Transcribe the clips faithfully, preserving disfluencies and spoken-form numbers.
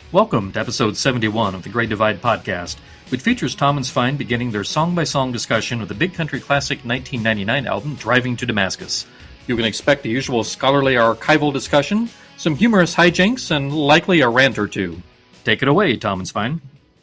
Welcome to episode seventy-one of the Great Divide podcast, which features Tom and Svein beginning their song-by-song discussion of the big country classic nineteen ninety-nine album Driving to Damascus. You can expect the usual scholarly archival discussion, some humorous hijinks, and likely a rant or two. Take it away, Tom and Svein.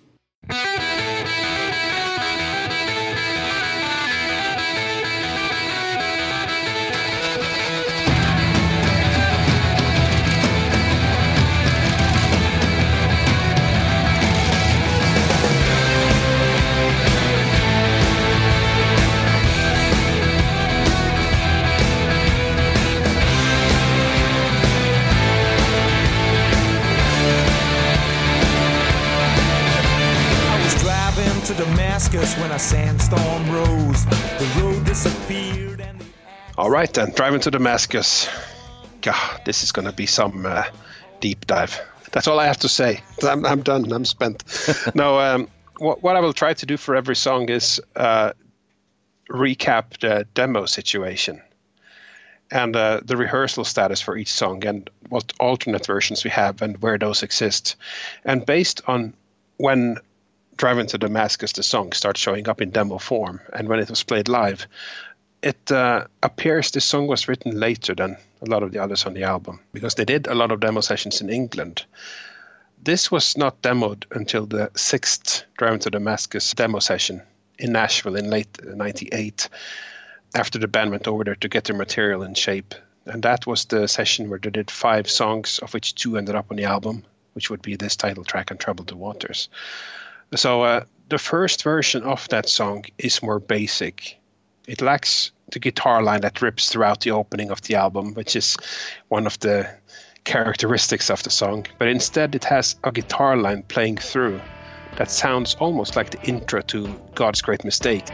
When a sandstorm rose, the road disappeared and the... All right then, driving to Damascus. God, this is going to be some uh, deep dive. That's all I have to say. I'm, I'm done. I'm spent. no, um, what, what I will try to do for every song is uh, recap the demo situation and uh, the rehearsal status for each song and what alternate versions we have and where those exist. And based on when Driving to Damascus, the song starts showing up in demo form, and when it was played live, it uh, appears this song was written later than a lot of the others on the album, because they did a lot of demo sessions in England. This was not demoed until the sixth Driving to Damascus demo session in Nashville in late ninety-eight, after the band went over there to get their material in shape. And that was the session where they did five songs, of which two ended up on the album, which would be this title track and Troubled the Waters. So uh, the first version of that song is more basic. It lacks the guitar line that rips throughout the opening of the album, which is one of the characteristics of the song. But instead it has a guitar line playing through that sounds almost like the intro to God's Great Mistake.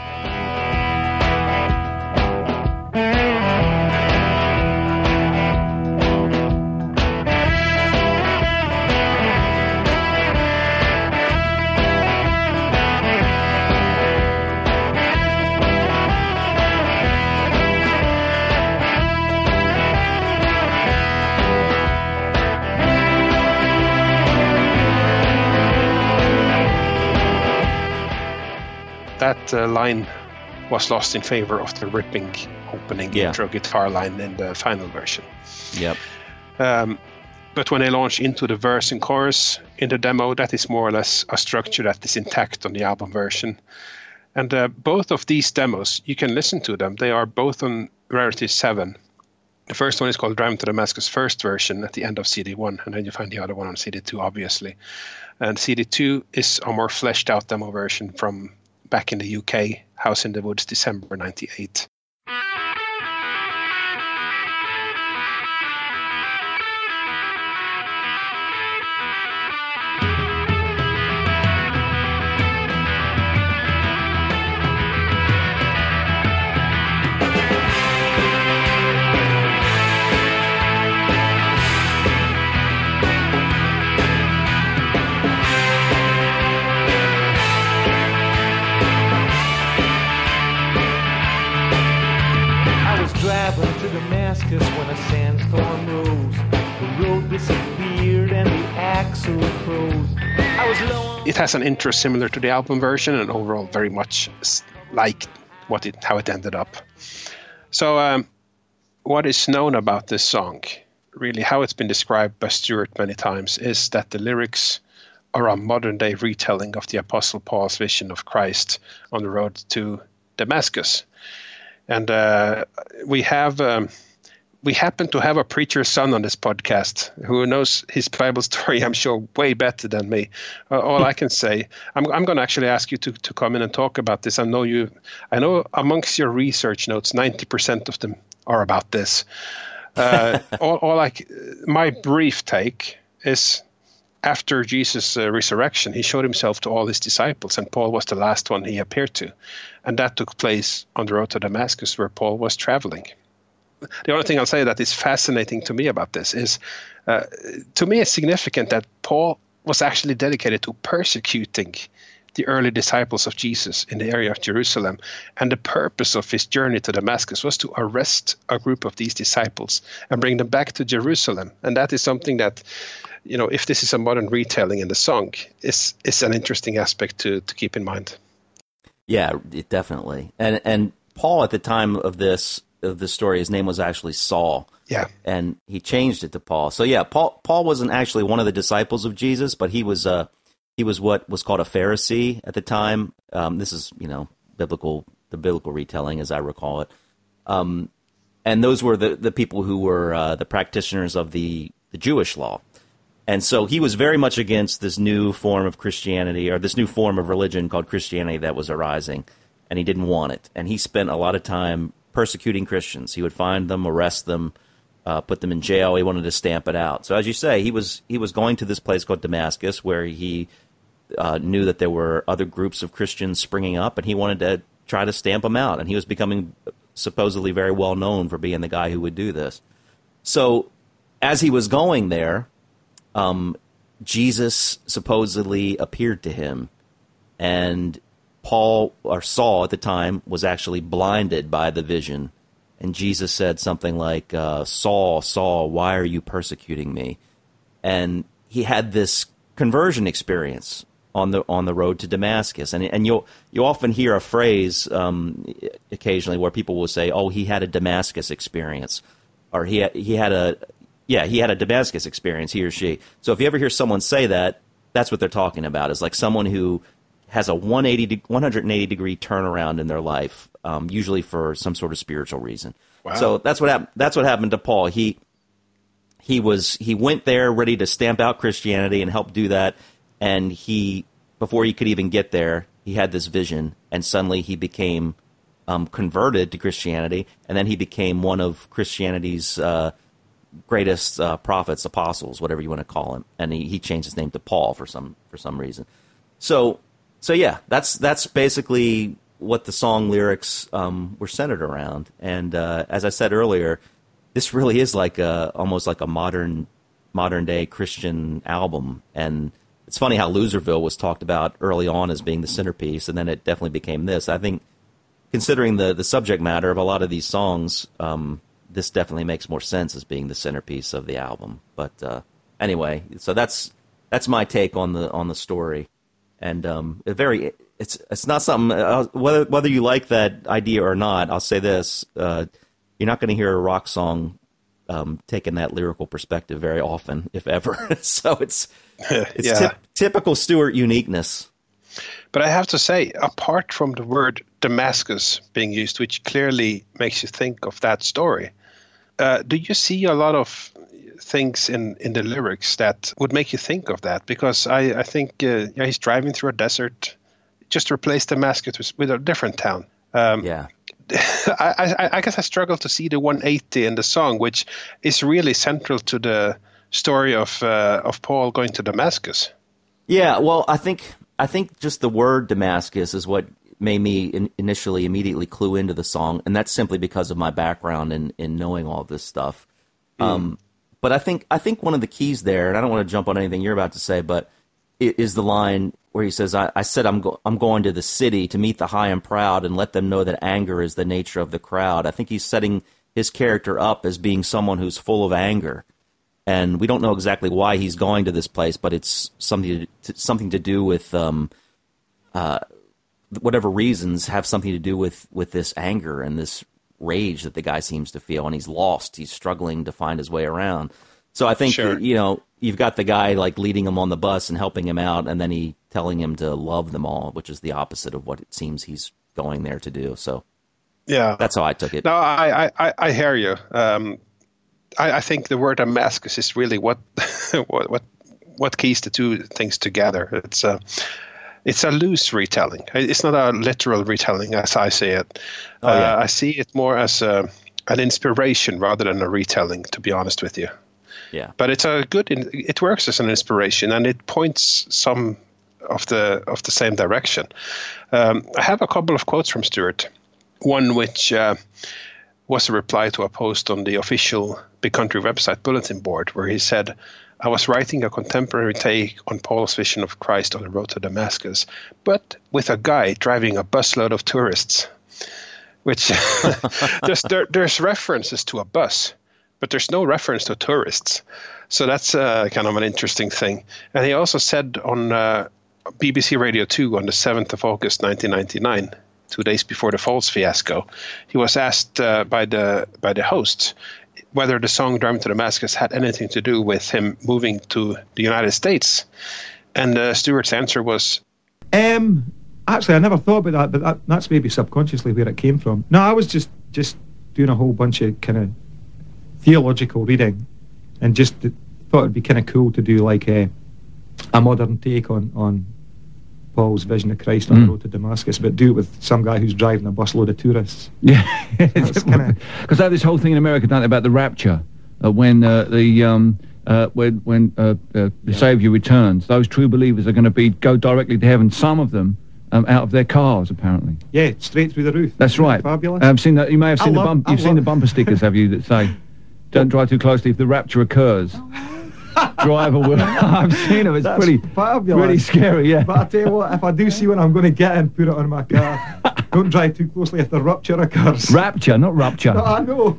That uh, line was lost in favor of the ripping opening yeah. intro guitar line in the final version. Yep. Um, but when they launch into the verse and chorus in the demo, that is more or less a structure that is intact on the album version. And uh, both of these demos, you can listen to them. They are both on Rarity seven. The first one is called Driving to Damascus first version at the end of C D one, and then you find the other one on C D two, obviously. And C D two is a more fleshed out demo version from back in the U K, House in the Woods, December ninety-eight. When a sandstorm rose, the road disappeared and the axle froze. I was low. It has an intro similar to the album version and overall very much like what it how it ended up. So um, what is known about this song, really how it's been described by Stuart many times, is that the lyrics are a modern day retelling of the Apostle Paul's vision of Christ on the road to Damascus. And uh, we have... Um, We happen to have a preacher's son on this podcast who knows his Bible story, I'm sure, way better than me. Uh, all I can say, I'm, I'm going to actually ask you to, to come in and talk about this. I know you, I know amongst your research notes, ninety percent of them are about this. Uh, all, all I, my brief take is, after Jesus' uh, resurrection, he showed himself to all his disciples, and Paul was the last one he appeared to. And that took place on the road to Damascus, where Paul was traveling. The only thing I'll say that is fascinating to me about this is, uh, to me, it's significant that Paul was actually dedicated to persecuting the early disciples of Jesus in the area of Jerusalem. And the purpose of his journey to Damascus was to arrest a group of these disciples and bring them back to Jerusalem. And that is something that you know, if this is a modern retelling in the song, it's, it's an interesting aspect to, to keep in mind. Yeah, it definitely. And and Paul, at the time of this of this story, his name was actually Saul. Yeah. And he changed it to Paul. So yeah, Paul Paul wasn't actually one of the disciples of Jesus, but he was uh he was what was called a Pharisee at the time. Um, this is, you know, biblical the biblical retelling as I recall it. Um, and those were the, the people who were uh, the practitioners of the, the Jewish law. And so he was very much against this new form of Christianity, or this new form of religion called Christianity that was arising, and he didn't want it. And he spent a lot of time persecuting Christians. He would find them, arrest them, uh, put them in jail. He wanted to stamp it out. So as you say, he was he was going to this place called Damascus, where he uh, knew that there were other groups of Christians springing up, and he wanted to try to stamp them out. And he was becoming supposedly very well known for being the guy who would do this. So as he was going there, Um, Jesus supposedly appeared to him, and Paul, or Saul at the time, was actually blinded by the vision. And Jesus said something like, uh, Saul, Saul, why are you persecuting me? And he had this conversion experience on the on the road to Damascus. And and you'll you often hear a phrase um, occasionally where people will say, oh, he had a Damascus experience, or he he had a Yeah, he had a Damascus experience, he or she. So if you ever hear someone say that, that's what they're talking about, is like someone who has a one hundred eighty degree turnaround in their life, um, usually for some sort of spiritual reason. Wow. So that's what happened. That's what happened to Paul. He he was he went there ready to stamp out Christianity and help do that, and he before he could even get there, he had this vision, and suddenly he became um, converted to Christianity, and then he became one of Christianity's Uh, greatest uh, prophets, apostles, whatever you want to call him, and he, he changed his name to Paul for some for some reason. So so yeah, that's that's basically what the song lyrics um, were centered around. And uh, as I said earlier, this really is like a almost like a modern modern day Christian album. And it's funny how Loserville was talked about early on as being the centerpiece, and then it definitely became this. I think, considering the the subject matter of a lot of these songs, Um, this definitely makes more sense as being the centerpiece of the album. But uh, anyway, so that's that's my take on the on the story, and um, it very it's it's not something uh, whether whether you like that idea or not. I'll say this: uh, you're not going to hear a rock song um, taking that lyrical perspective very often, if ever. So it's it's yeah. typ- typical Stewart uniqueness. But I have to say, apart from the word Damascus being used, which clearly makes you think of that story, uh, do you see a lot of things in, in the lyrics that would make you think of that? Because I, I think uh, yeah, he's driving through a desert, just replace Damascus with, with a different town. Um, yeah. I, I, I guess I struggle to see the one eighty in the song, which is really central to the story of uh, of Paul going to Damascus. Yeah, well, I think... I think just the word Damascus is what made me in, initially immediately clue into the song, and that's simply because of my background in, in knowing all this stuff. Mm. Um, but I think I think one of the keys there, and I don't want to jump on anything you're about to say, but it is the line where he says, "I, I said I'm go- I'm going to the city to meet the high and proud and let them know that anger is the nature of the crowd." I think he's setting his character up as being someone who's full of anger. And we don't know exactly why he's going to this place, but it's something to, something to do with um, uh, whatever reasons have something to do with, with this anger and this rage that the guy seems to feel. And he's lost. He's struggling to find his way around. So I think, sure. you know, you've got the guy like leading him on the bus and helping him out, and then he telling him to love them all, which is the opposite of what it seems he's going there to do. So yeah, that's how I took it. No, I I, I hear you. Um, I, I think the word Damascus is really what what what what keys the two things together. It's a it's a loose retelling. It's not a literal retelling as I see it. Oh, yeah. uh, I see it more as a, an inspiration rather than a retelling, to be honest with you. Yeah. But it's a good. It works as an inspiration, and it points some of the of the same direction. Um, I have a couple of quotes from Stewart. One which uh, was a reply to a post on the official Big Country website bulletin board, where he said, "I was writing a contemporary take on Paul's vision of Christ on the road to Damascus, but with a guy driving a busload of tourists." Which there's there, there's references to a bus, but there's no reference to tourists. So that's uh, kind of an interesting thing. And he also said on uh, B B C Radio two on the seventh of August nineteen ninety-nine, two days before the Falls fiasco, he was asked uh, by the by the host whether the song Driving to Damascus had anything to do with him moving to the United States. And uh, Stuart's answer was... Um, actually, I never thought about that, but that, that's maybe subconsciously where it came from. No, I was just, just doing a whole bunch of kind of theological reading and just thought it'd be kind of cool to do like a, a modern take on, on Paul's vision of Christ on mm. the road to Damascus, but do it with some guy who's driving a busload of tourists. Yeah, because kinda... they have this whole thing in America, don't they, about the rapture, uh, when uh, the um, uh, when when uh, uh, the yeah. Saviour returns. Those true believers are going to be go directly to heaven. Some of them um, out of their cars, apparently. Yeah, straight through the roof. That's right. Fabulous. I've seen that. You may have seen I the love, bump. I You've love... seen the bumper stickers, have you? That say, "Don't drive too closely if the rapture occurs." Driver will. I've seen them. It's That's pretty, fabulous. pretty scary. Yeah. But I tell you what, if I do see one, I'm going to get in, put it on my car. Don't drive too closely if the rupture occurs. Rapture, not rupture. No, I know.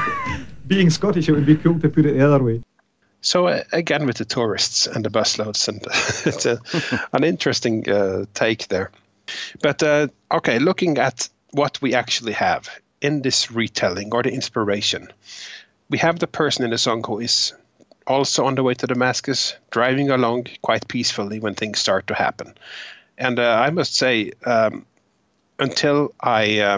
Being Scottish, it would be cool to put it the other way. So uh, again, with the tourists and the busloads, and it's a, an interesting uh, take there. But uh, okay, looking at what we actually have in this retelling or the inspiration, we have the person in the song who is also on the way to Damascus, driving along quite peacefully when things start to happen. And uh, I must say, um, until I uh,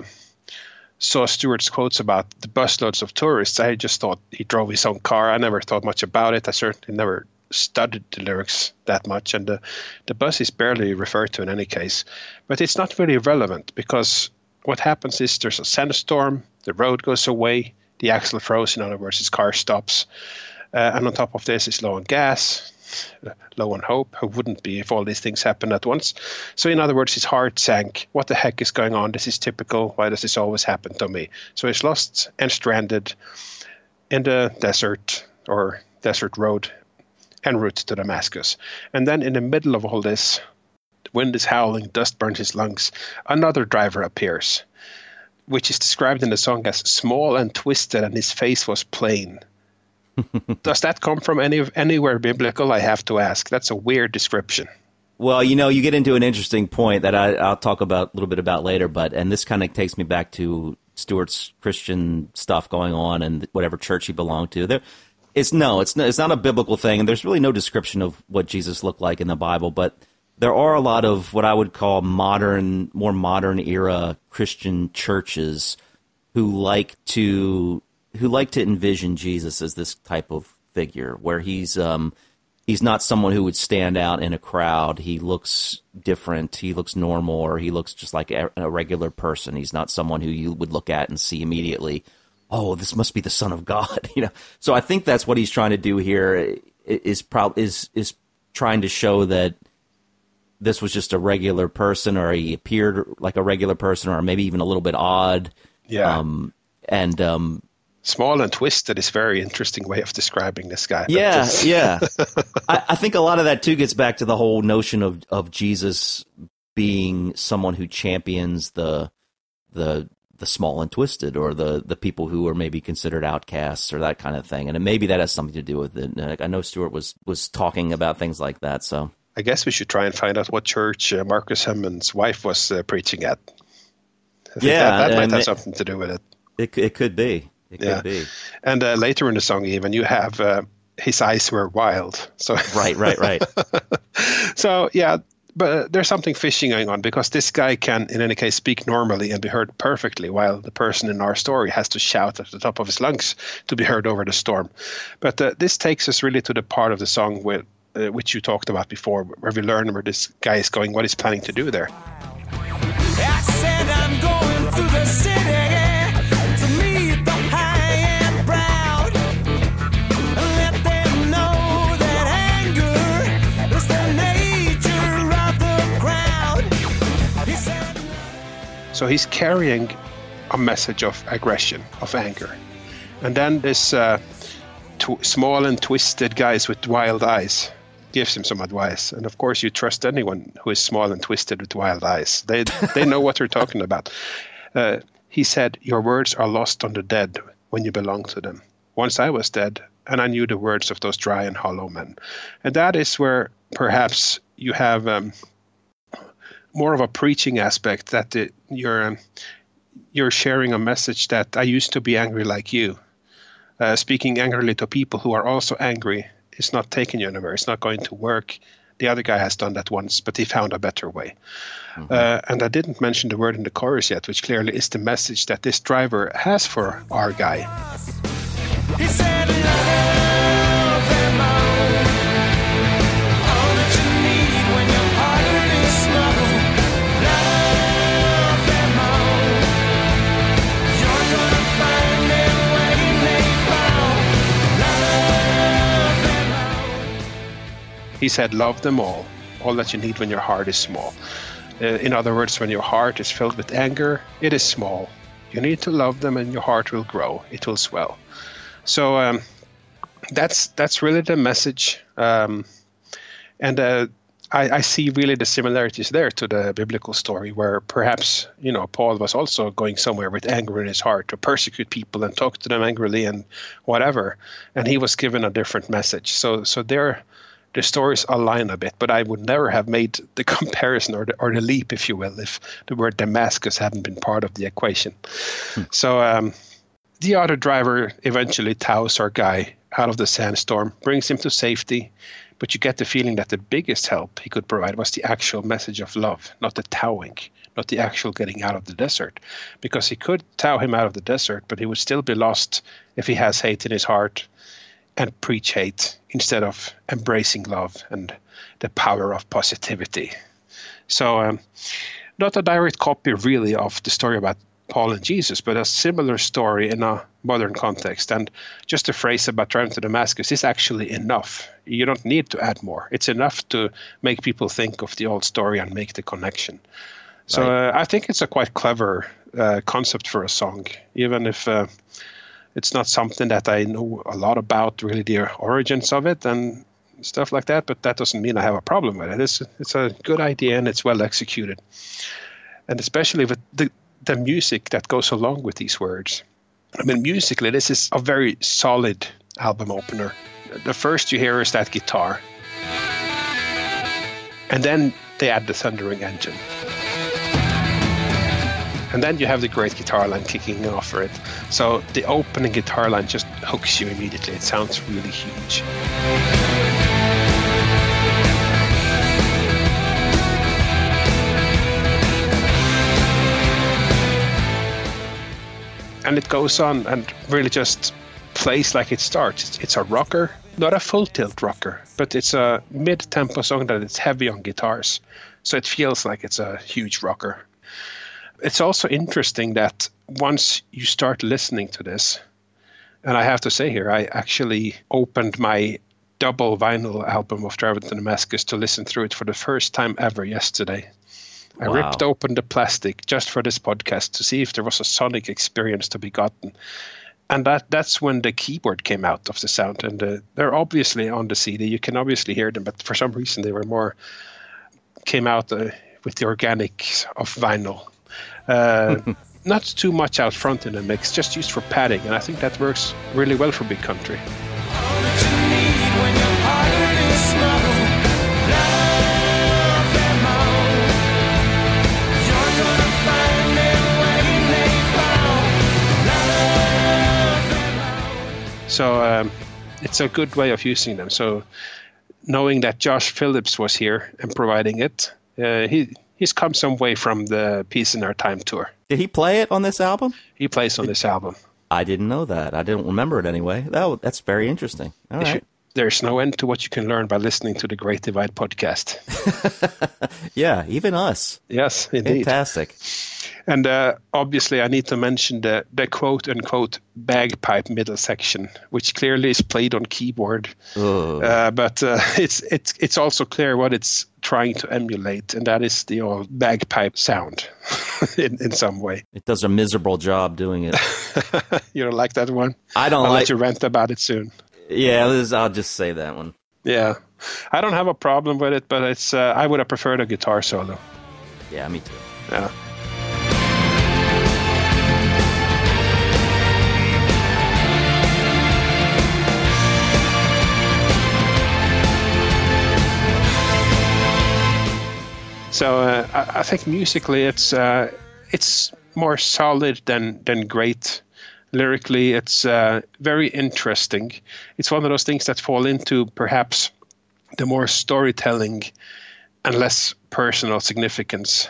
saw Stuart's quotes about the busloads of tourists, I just thought he drove his own car. I never thought much about it. I certainly never studied the lyrics that much, and the, the bus is barely referred to in any case. But it's not really relevant, because what happens is there's a sandstorm, the road goes away, the axle froze, in other words, his car stops. Uh, and on top of this is low on gas, uh, low on hope. Who wouldn't be if all these things happened at once? So in other words, his heart sank. What the heck is going on? This is typical. Why does this always happen to me? So he's lost and stranded in the desert or desert road en route to Damascus. And then in the middle of all this, the wind is howling, dust burns his lungs. Another driver appears, which is described in the song as small and twisted, and his face was plain. Does that come from any anywhere biblical? I have to ask. That's a weird description. Well, you know, you get into an interesting point that I, I'll talk about a little bit about later, but and this kind of takes me back to Stuart's Christian stuff going on and whatever church he belonged to. There, it's no, it's no, it's not a biblical thing, and there's really no description of what Jesus looked like in the Bible, but there are a lot of what I would call modern, more modern era Christian churches who like to who like to envision Jesus as this type of figure, where he's um, he's not someone who would stand out in a crowd. He looks different. He looks normal, or he looks just like a, a regular person. He's not someone who you would look at and see immediately, oh, this must be the Son of God. You know. So I think that's what he's trying to do here. Is prob- is is trying to show that this was just a regular person, or he appeared like a regular person, or maybe even a little bit odd. Yeah. Um, and um, small and twisted is a very interesting way of describing this guy. Yeah, yeah. I, I think a lot of that, too, gets back to the whole notion of, of Jesus being someone who champions the the the small and twisted, or the, the people who are maybe considered outcasts, or that kind of thing. And maybe that has something to do with it. I know Stuart was, was talking about things like that, so... I guess we should try and find out what church uh, Marcus Hammond's wife was uh, preaching at. I think yeah, that, that might have it, something to do with it. It, it could be. It yeah. could be. And uh, later in the song, even, you have uh, his eyes were wild. So right, right, right. So, yeah, but there's something fishy going on, because this guy can, in any case, speak normally and be heard perfectly, while the person in our story has to shout at the top of his lungs to be heard over the storm. But uh, this takes us really to the part of the song where, uh, which you talked about before, where we learn where this guy is going, what he's planning to do there. I said I'm going to the city to meet the high and proud, and let them know that anger is the nature of the crowd. He said, so he's carrying a message of aggression, of anger. And then this uh, tw- small and twisted guys with wild eyes gives him some advice. And of course, you trust anyone who is small and twisted with wild eyes. They they know what they're talking about. Uh, he said, your words are lost on the dead when you belong to them. once I was dead, and I knew the words of those dry and hollow men. And that is where perhaps you have um, more of a preaching aspect, that the, you're, um, you're sharing a message that I used to be angry like you. Uh, speaking angrily to people who are also angry is not taking you anywhere. It's not going to work. The other guy has done that once, but he found a better way. Mm-hmm. Uh, and I didn't mention the word in the chorus yet, which clearly is the message that this driver has for our guy. He said, love them all. All that you need when your heart is small. Love them all. You're gonna find them when they fall. Love them all. He said, love them all. All that you need when your heart is small. Uh, in other words, when your heart is filled with anger, it is small. You need to love them and your heart will grow. It will swell. So um, that's that's really the message, um, and uh, I, I see really the similarities there to the biblical story, where perhaps, you know, Paul was also going somewhere with anger in his heart to persecute people and talk to them angrily and whatever, and he was given a different message. So so there, the stories align a bit, but I would never have made the comparison or the, or the leap, if you will, if the word Damascus hadn't been part of the equation. Hmm. So. Um, The other driver eventually tows our guy out of the sandstorm, brings him to safety, but you get the feeling that the biggest help he could provide was the actual message of love, not the towing, not the actual getting out of the desert. Because he could tow him out of the desert, but he would still be lost if he has hate in his heart and preach hate instead of embracing love and the power of positivity. So um, not a direct copy really of the story about Paul and Jesus, but a similar story in a modern context. And just a phrase about driving to Damascus is actually enough. You don't need to add more. It's enough to make people think of the old story and make the connection. So right. uh, I think it's a quite clever uh, concept for a song, even if uh, it's not something that I know a lot about, really the origins of it and stuff like that, but that doesn't mean I have a problem with it. It's, it's a good idea and it's well executed. And especially with the the music that goes along with these words. I mean, musically, this is a very solid album opener. The first you hear is that guitar. And then they add the thundering engine. And then you have the great guitar line kicking off for it. So the opening guitar line just hooks you immediately. It sounds really huge. And it goes on and really just plays like it starts. It's a rocker, not a full tilt rocker, but it's a mid-tempo song that is heavy on guitars. So it feels like it's a huge rocker. It's also interesting that once you start listening to this, and I have to say here, I actually opened my double vinyl album of Driving to Damascus to listen through it for the first time ever yesterday. I wow. ripped open the plastic just for this podcast to see if there was a sonic experience to be gotten. And that that's when the keyboard came out of the sound. And uh, they're obviously on the C D. You can obviously hear them, but for some reason they were more, came out uh, with the organics of vinyl. Uh, not too much out front in the mix, just used for padding. And I think that works really well for big country. All that you need when your heart is small. Love them all. You're gonna find them when they fall. Love them all. So um, it's a good way of using them. So knowing that Josh Phillips was here and providing it, uh, he he's come some way from the Peace in Our Time tour. Did he play it on this album? He plays on this album. I didn't know that. I didn't remember it anyway. That, that's very interesting. All right. There's no end to what you can learn by listening to the Great Divide podcast. Yeah, even us. Yes, indeed. Fantastic. And uh, obviously, I need to mention the, the quote-unquote bagpipe middle section, which clearly is played on keyboard. Uh, but uh, it's it's it's also clear what it's trying to emulate, and that is the old bagpipe sound in, in some way. It does a miserable job doing it. You don't like that one? I don't I'll like let you rant about it soon. Yeah, this, I'll just say that one. Yeah. I don't have a problem with it, but it's uh, I would have preferred a guitar solo. Yeah, me too. Yeah. So uh, I, I think musically it's uh, it's more solid than than great. Lyrically, it's uh, very interesting. It's one of those things that fall into perhaps the more storytelling and less personal significance.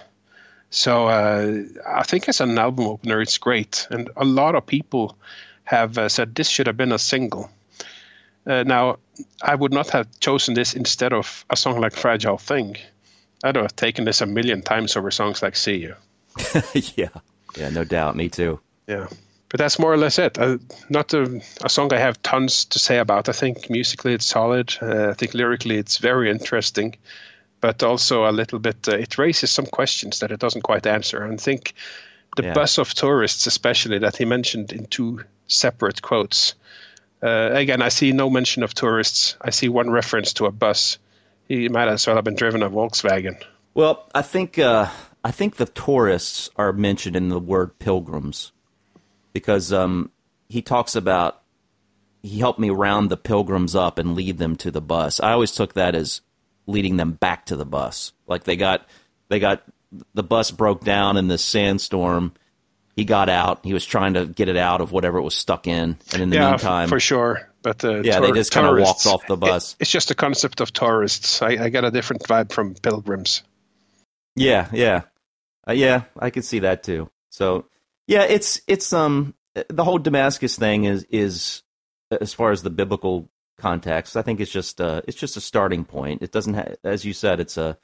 So uh, I think as an album opener, it's great. And a lot of people have uh, said this should have been a single. Uh, now, I would not have chosen this instead of a song like Fragile Thing. I'd have taken this a million times over songs like See You. yeah, yeah, no doubt. Me too. Yeah. But that's more or less it. Uh, not a, a song I have tons to say about. I think musically it's solid. Uh, I think lyrically it's very interesting. But also a little bit, uh, it raises some questions that it doesn't quite answer. And I think the Yeah. bus of tourists, especially, that he mentioned in two separate quotes. Uh, again, I see no mention of tourists. I see one reference to a bus. He might as well have been driven a Volkswagen. Well, I think uh, I think the tourists are mentioned in the word pilgrims, because um, he talks about he helped me round the pilgrims up and lead them to the bus. I always took that as leading them back to the bus. Like they got they got the bus broke down in this sandstorm. He got out. He was trying to get it out of whatever it was stuck in, and in the yeah, meantime, for sure. But uh, yeah, tour- they just kind of tourists- walked off the bus. It, it's just the concept of tourists. I, I get a different vibe from pilgrims. Yeah, yeah, uh, yeah. I could see that too. So, yeah, it's it's um the whole Damascus thing is is as far as the biblical context. I think it's just uh it's just a starting point. It doesn't ha- as you said, it's a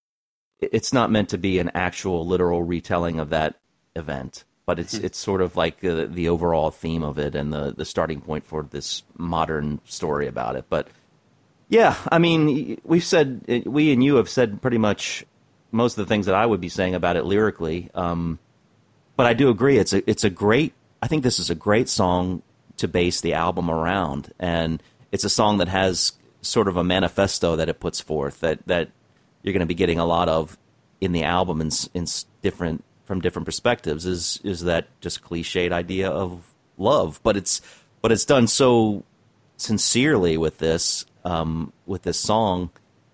it's not meant to be an actual literal retelling of that event, but it's it's sort of like uh, the overall theme of it and the the starting point for this modern story about it. But yeah, I mean, we've said we and you have said pretty much most of the things that I would be saying about it lyrically. Um, but I do agree. It's a, it's a great, I think this is a great song to base the album around. And it's a song that has sort of a manifesto that it puts forth that, that you're going to be getting a lot of in the album in, in different, from different perspectives is, is that just cliched idea of love. But it's, but it's done so sincerely with this, um, with this song,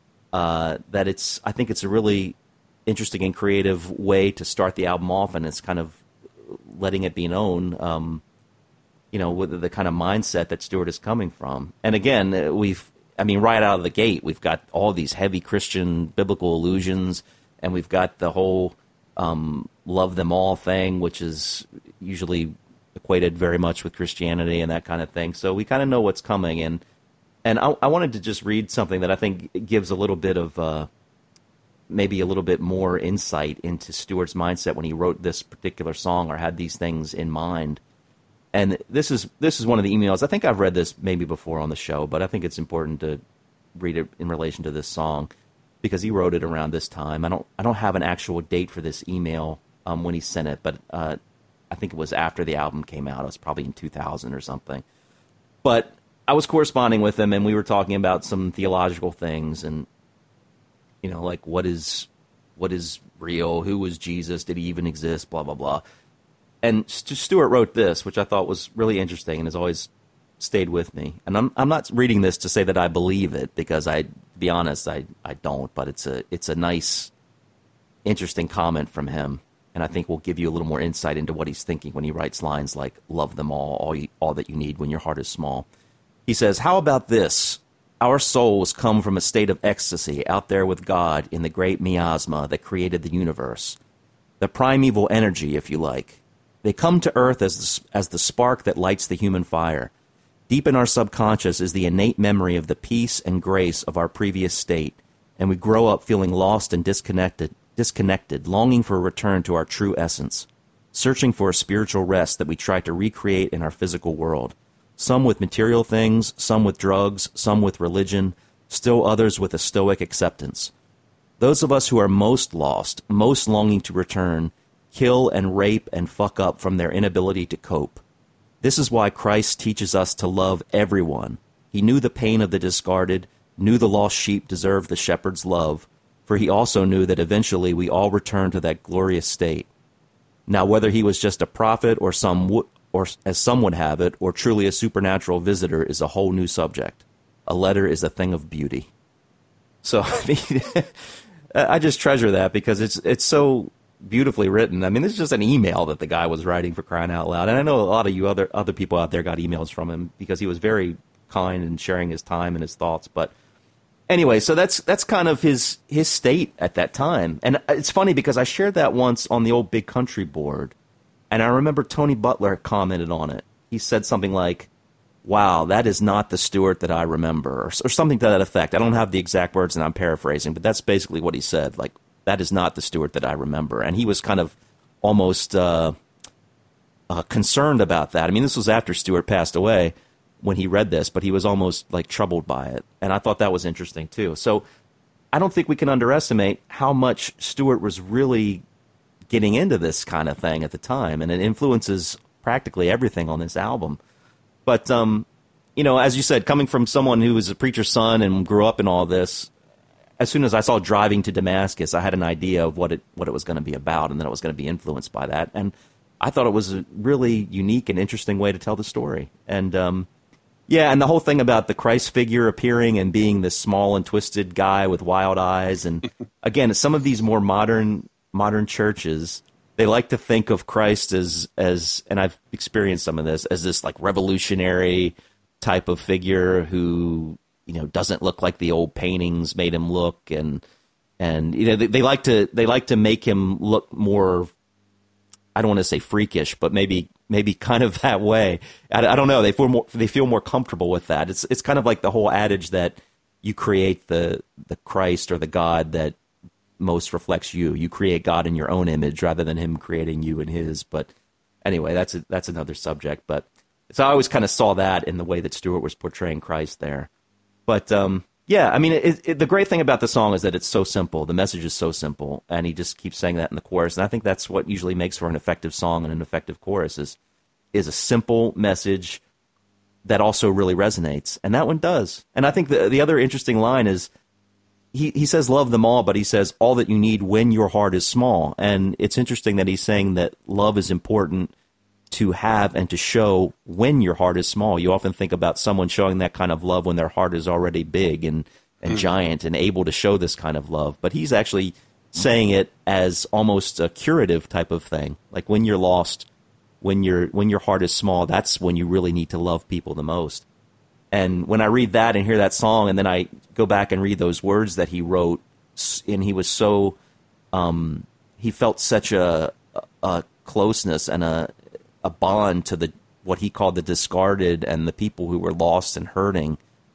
uh, that it's, I think it's a really interesting and creative way to start the album off, and it's kind of letting it be known, um, you know, with the kind of mindset that Stuart is coming from. And again, we've, I mean, right out of the gate, we've got all these heavy Christian biblical allusions, and we've got the whole um, love them all thing, which is usually equated very much with Christianity and that kind of thing. So we kind of know what's coming. And, and I, I wanted to just read something that I think gives a little bit of, uh, maybe a little bit more insight into Stuart's mindset when he wrote this particular song or had these things in mind. And this is this is one of the emails. I think I've read this maybe before on the show, but I think it's important to read it in relation to this song because he wrote it around this time. I don't I don't have an actual date for this email um, when he sent it, but uh, I think it was after the album came out. It was probably in two thousand or something. But I was corresponding with him, and we were talking about some theological things and, you know, like what is what is real? Who was Jesus? Did he even exist? Blah, blah, blah. And St- Stuart wrote this, which I thought was really interesting and has always stayed with me. And I'm I'm not reading this to say that I believe it, because I, to be honest, I, I don't. But it's a it's a nice, interesting comment from him, and I think will give you a little more insight into what he's thinking when he writes lines like "Love them all, all you, all that you need when your heart is small." He says, "How about this? Our souls come from a state of ecstasy out there with God in the great miasma that created the universe. The primeval energy, if you like. They come to earth as the, as the spark that lights the human fire. Deep in our subconscious is the innate memory of the peace and grace of our previous state, and we grow up feeling lost and disconnected, disconnected, longing for a return to our true essence, searching for a spiritual rest that we try to recreate in our physical world. Some with material things, some with drugs, some with religion, still others with a stoic acceptance. Those of us who are most lost, most longing to return, kill and rape and fuck up from their inability to cope. This is why Christ teaches us to love everyone. He knew the pain of the discarded, knew the lost sheep deserved the shepherd's love, for he also knew that eventually we all return to that glorious state. Now, whether he was just a prophet or some wo- or as some would have it, or truly a supernatural visitor is a whole new subject. A letter is a thing of beauty." So, I mean, I just treasure that because it's it's so beautifully written. I mean, this is just an email that the guy was writing, for crying out loud. And I know a lot of you other other people out there got emails from him because he was very kind and sharing his time and his thoughts. But anyway, so that's that's kind of his his state at that time. And it's funny because I shared that once on the old Big Country board, and I remember Tony Butler commented on it. He said something like, "Wow, that is not the Stewart that I remember," or, or something to that effect. I don't have the exact words, and I'm paraphrasing, but that's basically what he said. Like, that is not the Stewart that I remember. And he was kind of almost uh, uh, concerned about that. I mean, this was after Stewart passed away when he read this, but he was almost like troubled by it. And I thought that was interesting too. So I don't think we can underestimate how much Stewart was really getting into this kind of thing at the time. And it influences practically everything on this album. But, um, you know, as you said, coming from someone who was a preacher's son and grew up in all this, as soon as I saw Driving to Damascus, I had an idea of what it what it was going to be about, and that it was going to be influenced by that. And I thought it was a really unique and interesting way to tell the story. And, um, yeah, and the whole thing about the Christ figure appearing and being this small and twisted guy with wild eyes. And, again, some of these more modern modern churches, they like to think of Christ as, as, and I've experienced some of this, as this, like, revolutionary type of figure who, you know, doesn't look like the old paintings made him look, and and you know they, they like to they like to make him look more, I don't want to say freakish, but maybe maybe kind of that way. I, I don't know. They feel more they feel more comfortable with that. It's it's kind of like the whole adage that you create the the Christ or the God that most reflects you. You create God in your own image rather than him creating you in his. But anyway, that's a, that's another subject. But so I always kind of saw that in the way that Stewart was portraying Christ there. But, um, yeah, I mean, it, it, the great thing about the song is that it's so simple. The message is so simple, and he just keeps saying that in the chorus. And I think that's what usually makes for an effective song and an effective chorus is, is a simple message that also really resonates. And that one does. And I think the, the other interesting line is he, he says love them all, but he says all that you need when your heart is small. And it's interesting that he's saying that love is important to have and to show when your heart is small. You often think about someone showing that kind of love when their heart is already big and, and mm. giant and able to show this kind of love. But he's actually saying it as almost a curative type of thing. Like when you're lost, when you're when your heart is small, that's when you really need to love people the most. And when I read that and hear that song, and then I go back and read those words that he wrote, and he was so, um, he felt such a, a closeness and a a bond to the what he called the discarded and the people who were lost and hurting.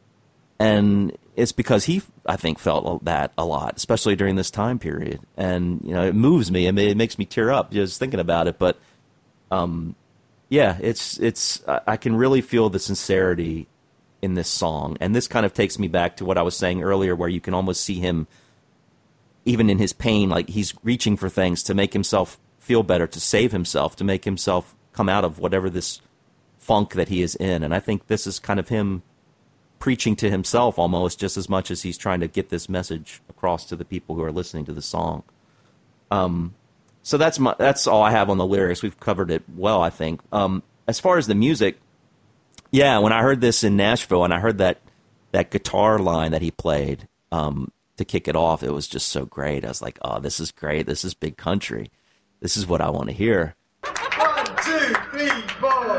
And it's because he, I think, felt that a lot, especially during this time period. And, you know, it moves me. I mean, it makes me tear up just thinking about it. But, um, yeah, it's, it's, I can really feel the sincerity in this song. And this kind of takes me back to what I was saying earlier, where you can almost see him, even in his pain, like he's reaching for things to make himself feel better, to save himself, to make himself come out of whatever this funk that he is in. And I think this is kind of him preaching to himself almost just as much as he's trying to get this message across to the people who are listening to the song. Um, so that's my, that's all I have on the lyrics. We've covered it well, I think. Um, as far as the music, yeah, when I heard this in Nashville and I heard that, that guitar line that he played um, to kick it off, it was just so great. I was like, oh, this is great. This is Big Country. This is what I want to hear. One, two, three, four.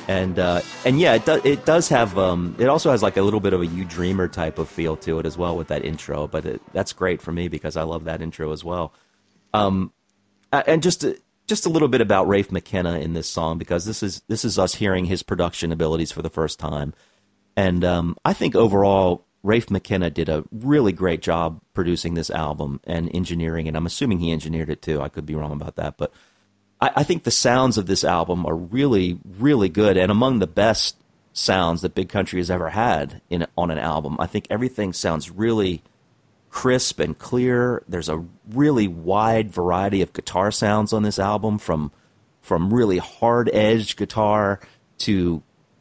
And uh, and yeah, it does. It does have. Um, it also has like a little bit of a You Dreamer type of feel to it as well with that intro. But it, that's great for me because I love that intro as well. Um, and just just a little bit about Ralph McKenna in this song because this is this is us hearing his production abilities for the first time. And um, I think overall, Ralph McKenna did a really great job producing this album and engineering. And I'm assuming he engineered it too. I could be wrong about that, but. I think the sounds of this album are really, really good and among the best sounds that Big Country has ever had in on an album. I think everything sounds really crisp and clear. There's a really wide variety of guitar sounds on this album, from from really hard-edged guitar to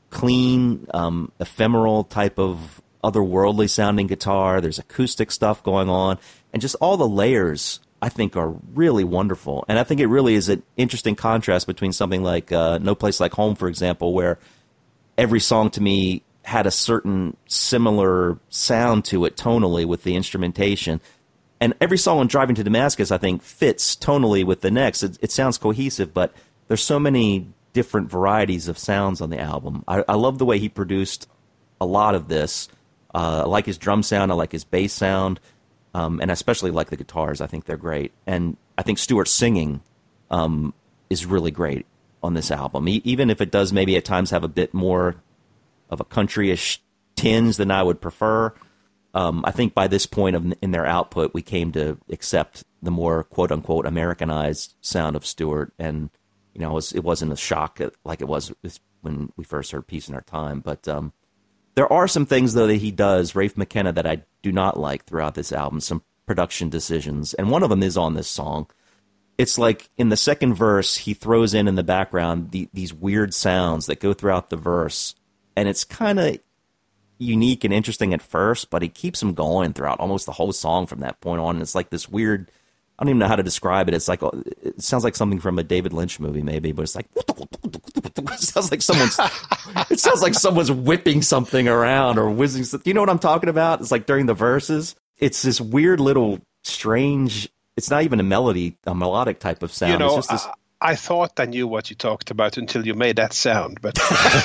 clean, um, ephemeral type of otherworldly sounding guitar. There's acoustic stuff going on, and just all the layers I think are really wonderful. And I think it really is an interesting contrast between something like uh, No Place Like Home, for example, where every song to me had a certain similar sound to it tonally with the instrumentation. And every song on Driving to Damascus, I think, fits tonally with the next. It, it sounds cohesive, but there's so many different varieties of sounds on the album. I, I love the way he produced a lot of this. Uh, I like his drum sound. I like his bass sound. Um, and I especially like the guitars. I think they're great. And I think Stewart's singing um, is really great on this album. E- even if it does maybe at times have a bit more of a country-ish tinge than I would prefer, um, I think by this point of, in their output, we came to accept the more quote-unquote Americanized sound of Stewart. And, you know, it, was, it wasn't a shock like it was when we first heard Peace in Our Time. But um, there are some things, though, that he does, Ralph McKenna, that I do not like throughout this album, some production decisions. And one of them is on this song. It's like in the second verse, he throws in in the background the, these weird sounds that go throughout the verse. And it's kind of unique and interesting at first, but he keeps them going throughout almost the whole song from that point on. And it's like this weird, I don't even know how to describe it. It's like, it sounds like something from a David Lynch movie maybe, but it's like, it sounds like someone's, it sounds like someone's whipping something around or whizzing. You know what I'm talking about? It's like during the verses, it's this weird little strange, it's not even a melody, a melodic type of sound. You know, it's just this, I, I thought I knew what you talked about until you made that sound, but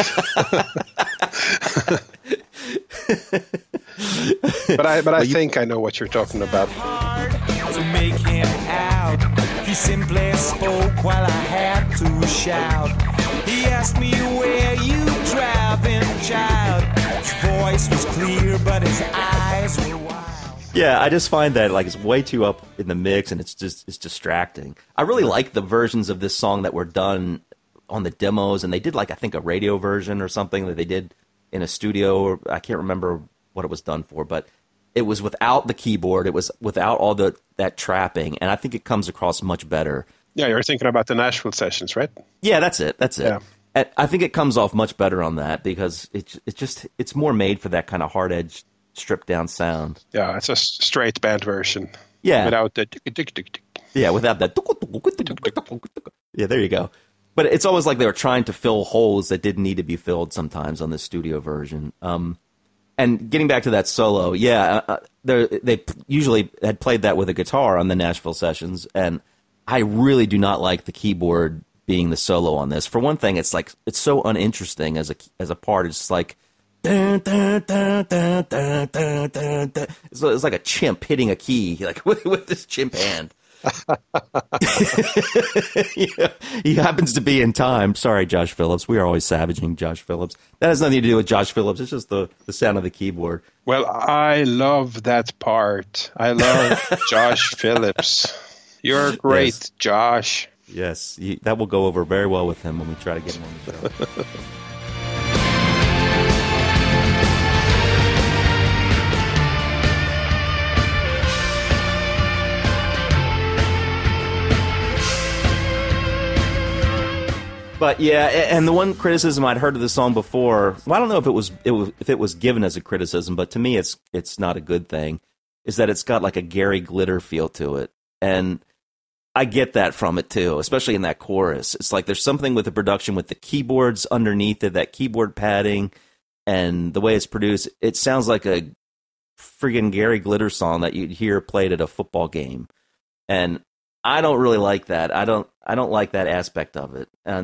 but I but I you, think I know what you're talking about. To make him out, he simply spoke while I had to shout. He asked me where you driving, child. His voice was clear, but his eyes were wild. Yeah, I just find that like it's way too up in the mix, and it's just it's distracting. I really like the versions of this song that were done on the demos, and they did like I think a radio version or something that they did in a studio, or I can't remember what it was done for, but it was without the keyboard, it was without all the that trapping, and I think it comes across much better. Yeah, you're thinking about the Nashville sessions, right? Yeah, that's it. That's it. Yeah. And I think it comes off much better on that because it's it's just it's more made for that kind of hard edged, stripped down sound. Yeah, it's a straight band version. Yeah, without the yeah, without that. Yeah, there you go. But it's always like they were trying to fill holes that didn't need to be filled sometimes on the studio version. Um, and getting back to that solo, yeah, uh, they usually had played that with a guitar on the Nashville sessions, and I really do not like the keyboard being the solo on this. For one thing, it's like it's so uninteresting as a as a part. It's just like dun, dun, dun, dun, dun, dun, dun, dun. It's, it's like a chimp hitting a key, like with, with this chimp hand. Yeah, he happens to be in time. Sorry, Josh Phillips. We are always savaging Josh Phillips. That has nothing to do with Josh Phillips. It's just the, the sound of the keyboard. Well, I love that part. I love Josh Phillips. You're great, yes. Josh. Yes, he, that will go over very well with him when we try to get him on the show. But yeah, and the one criticism I'd heard of the song before, well, I don't know if it was, it was if it was given as a criticism, but to me it's it's not a good thing, is that it's got like a Gary Glitter feel to it. And I get that from it too, especially in that chorus. It's like there's something with the production with the keyboards underneath it, that keyboard padding, and the way it's produced. It sounds like a friggin' Gary Glitter song that you'd hear played at a football game. And I don't really like that. I don't I don't like that aspect of it. And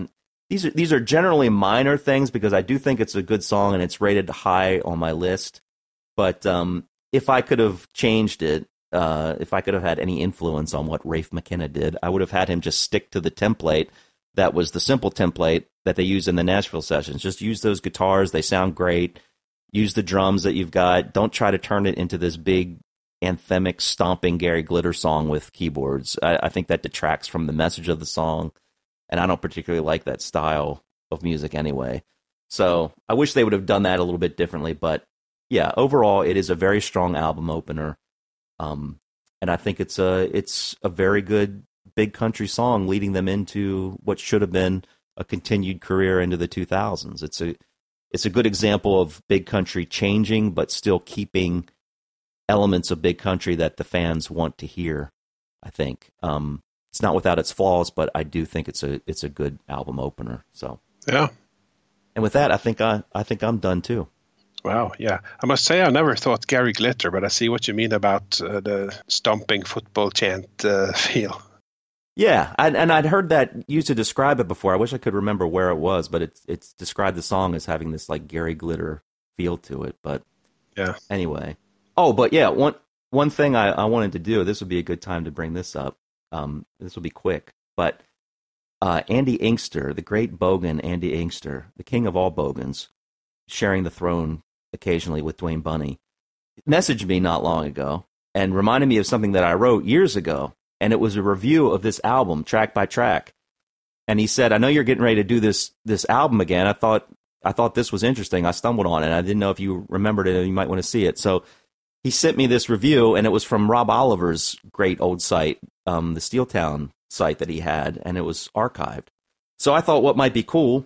these are these are generally minor things because I do think it's a good song and it's rated high on my list. But um, if I could have changed it, uh, if I could have had any influence on what Ralph McKenna did, I would have had him just stick to the template that was the simple template that they used in the Nashville sessions. Just use those guitars; they sound great. Use the drums that you've got. Don't try to turn it into this big anthemic, stomping Gary Glitter song with keyboards. I, I think that detracts from the message of the song, and I don't particularly like that style of music anyway. So I wish they would have done that a little bit differently. But yeah, overall, it is a very strong album opener, um, and I think it's a it's a very good big country song, leading them into what should have been a continued career into the two thousands. It's a it's a good example of big country changing, but still keeping elements of big country that the fans want to hear. I think um, it's not without its flaws, but I do think it's a it's a good album opener. So yeah, and with that, I think I I think I'm done too. Wow, yeah. I must say I never thought Gary Glitter, but I see what you mean about uh, the stomping football chant uh, feel. Yeah, I, and I'd heard that used to describe it before. I wish I could remember where it was, but it's it's described the song as having this like Gary Glitter feel to it. But yeah, anyway. Oh, but yeah, one one thing I, I wanted to do. This would be a good time to bring this up. Um, this will be quick, but uh, Andy Inkster, the great bogan Andy Inkster, the king of all bogans, sharing the throne occasionally with Dwayne Bunny, messaged me not long ago and reminded me of something that I wrote years ago. And it was a review of this album, track by track. And he said, I know you're getting ready to do this this album again. I thought I thought this was interesting. I stumbled on it. I didn't know if you remembered it or you might want to see it. So he sent me this review, and it was from Rob Oliver's great old site, um, the Steeltown site that he had, and it was archived. So I thought what might be cool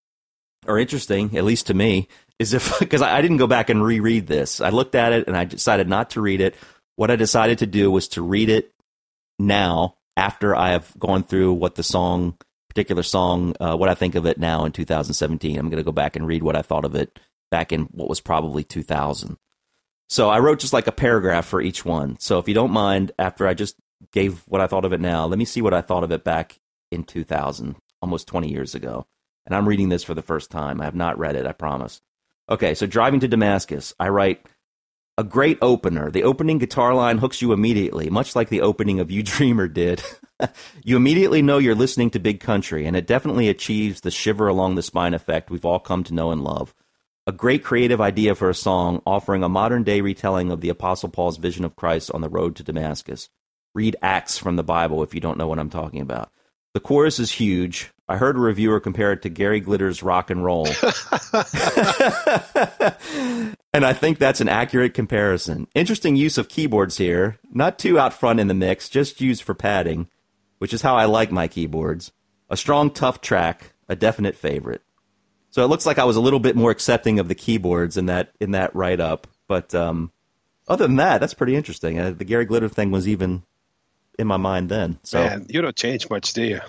or interesting, at least to me, is if, because I, I didn't go back and reread this. I looked at it, and I decided not to read it. What I decided to do was to read it now, after I have gone through what the song, particular song, uh, what I think of it now in two thousand seventeen. I'm going to go back and read what I thought of it back in what was probably two thousand. So I wrote just like a paragraph for each one. So if you don't mind, after I just gave what I thought of it now, let me see what I thought of it back in two thousand, almost twenty years ago. And I'm reading this for the first time. I have not read it, I promise. Okay, so Driving to Damascus, I write, a great opener. The opening guitar line hooks you immediately, much like the opening of You Dreamer did. You immediately know you're listening to big country, and it definitely achieves the shiver along the spine effect we've all come to know and love. A great creative idea for a song, offering a modern-day retelling of the Apostle Paul's vision of Christ on the road to Damascus. Read Acts from the Bible if you don't know what I'm talking about. The chorus is huge. I heard a reviewer compare it to Gary Glitter's Rock and Roll. And I think that's an accurate comparison. Interesting use of keyboards here. Not too out front in the mix, just used for padding, which is how I like my keyboards. A strong, tough track, a definite favorite. So it looks like I was a little bit more accepting of the keyboards in that in that write-up. But um, other than that, that's pretty interesting. Uh, the Gary Glitter thing was even in my mind then. So Man, you don't change much, do you?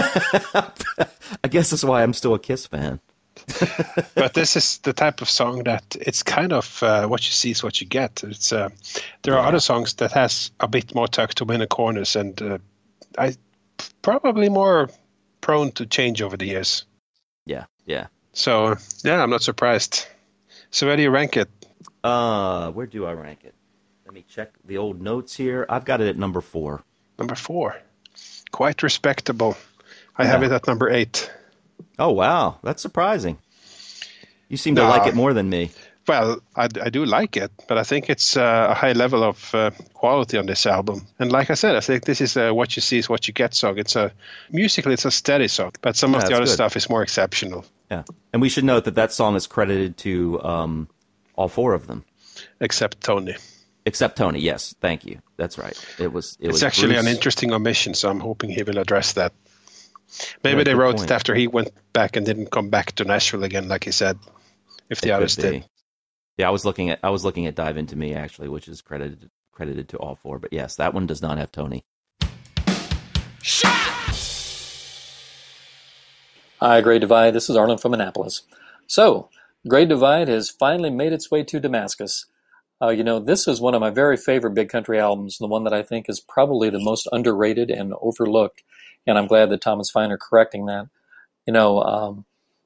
I guess that's why I'm still a Kiss fan. But this is the type of song that it's kind of uh, what you see is what you get. It's uh, there are Yeah. other songs that has a bit more tuck to win the corners, and uh, I probably more prone to change over the years. Yeah, yeah. So yeah, I'm not surprised. So where do you rank it? Uh, where do I rank it? Let me check the old notes here. I've got it at number four. Number four, quite respectable. I have Yeah. it at number eight. Oh, wow. That's surprising. You seem to No. like it more than me. Well, I, I do like it, but I think it's uh, a high level of uh, quality on this album. And like I said, I think this is a what you see is what you get song. It's a musically, it's a steady song, but some Yeah, of the that's other good. stuff is more exceptional, Yeah. And we should note that that song is credited to um, all four of them. except Tony. Except Tony, yes. Thank you. That's right. It was It It's was actually Bruce. an interesting omission, so I'm hoping he will address that. Maybe Yeah, they good wrote point. it after he went back and didn't come back to Nashville again, like he said, if the It others could be. did. Yeah, I was looking at I was looking at Dive Into Me actually, which is credited credited to all four. But yes, that one does not have Tony. Hi, Great Divide. This is Arlen from Annapolis. So, Great Divide has finally made its way to Damascus. Uh, you know, this is one of my very favorite big country albums, the one that I think is probably the most underrated and overlooked. And I'm glad that Thomas Fine are correcting that. You know, um,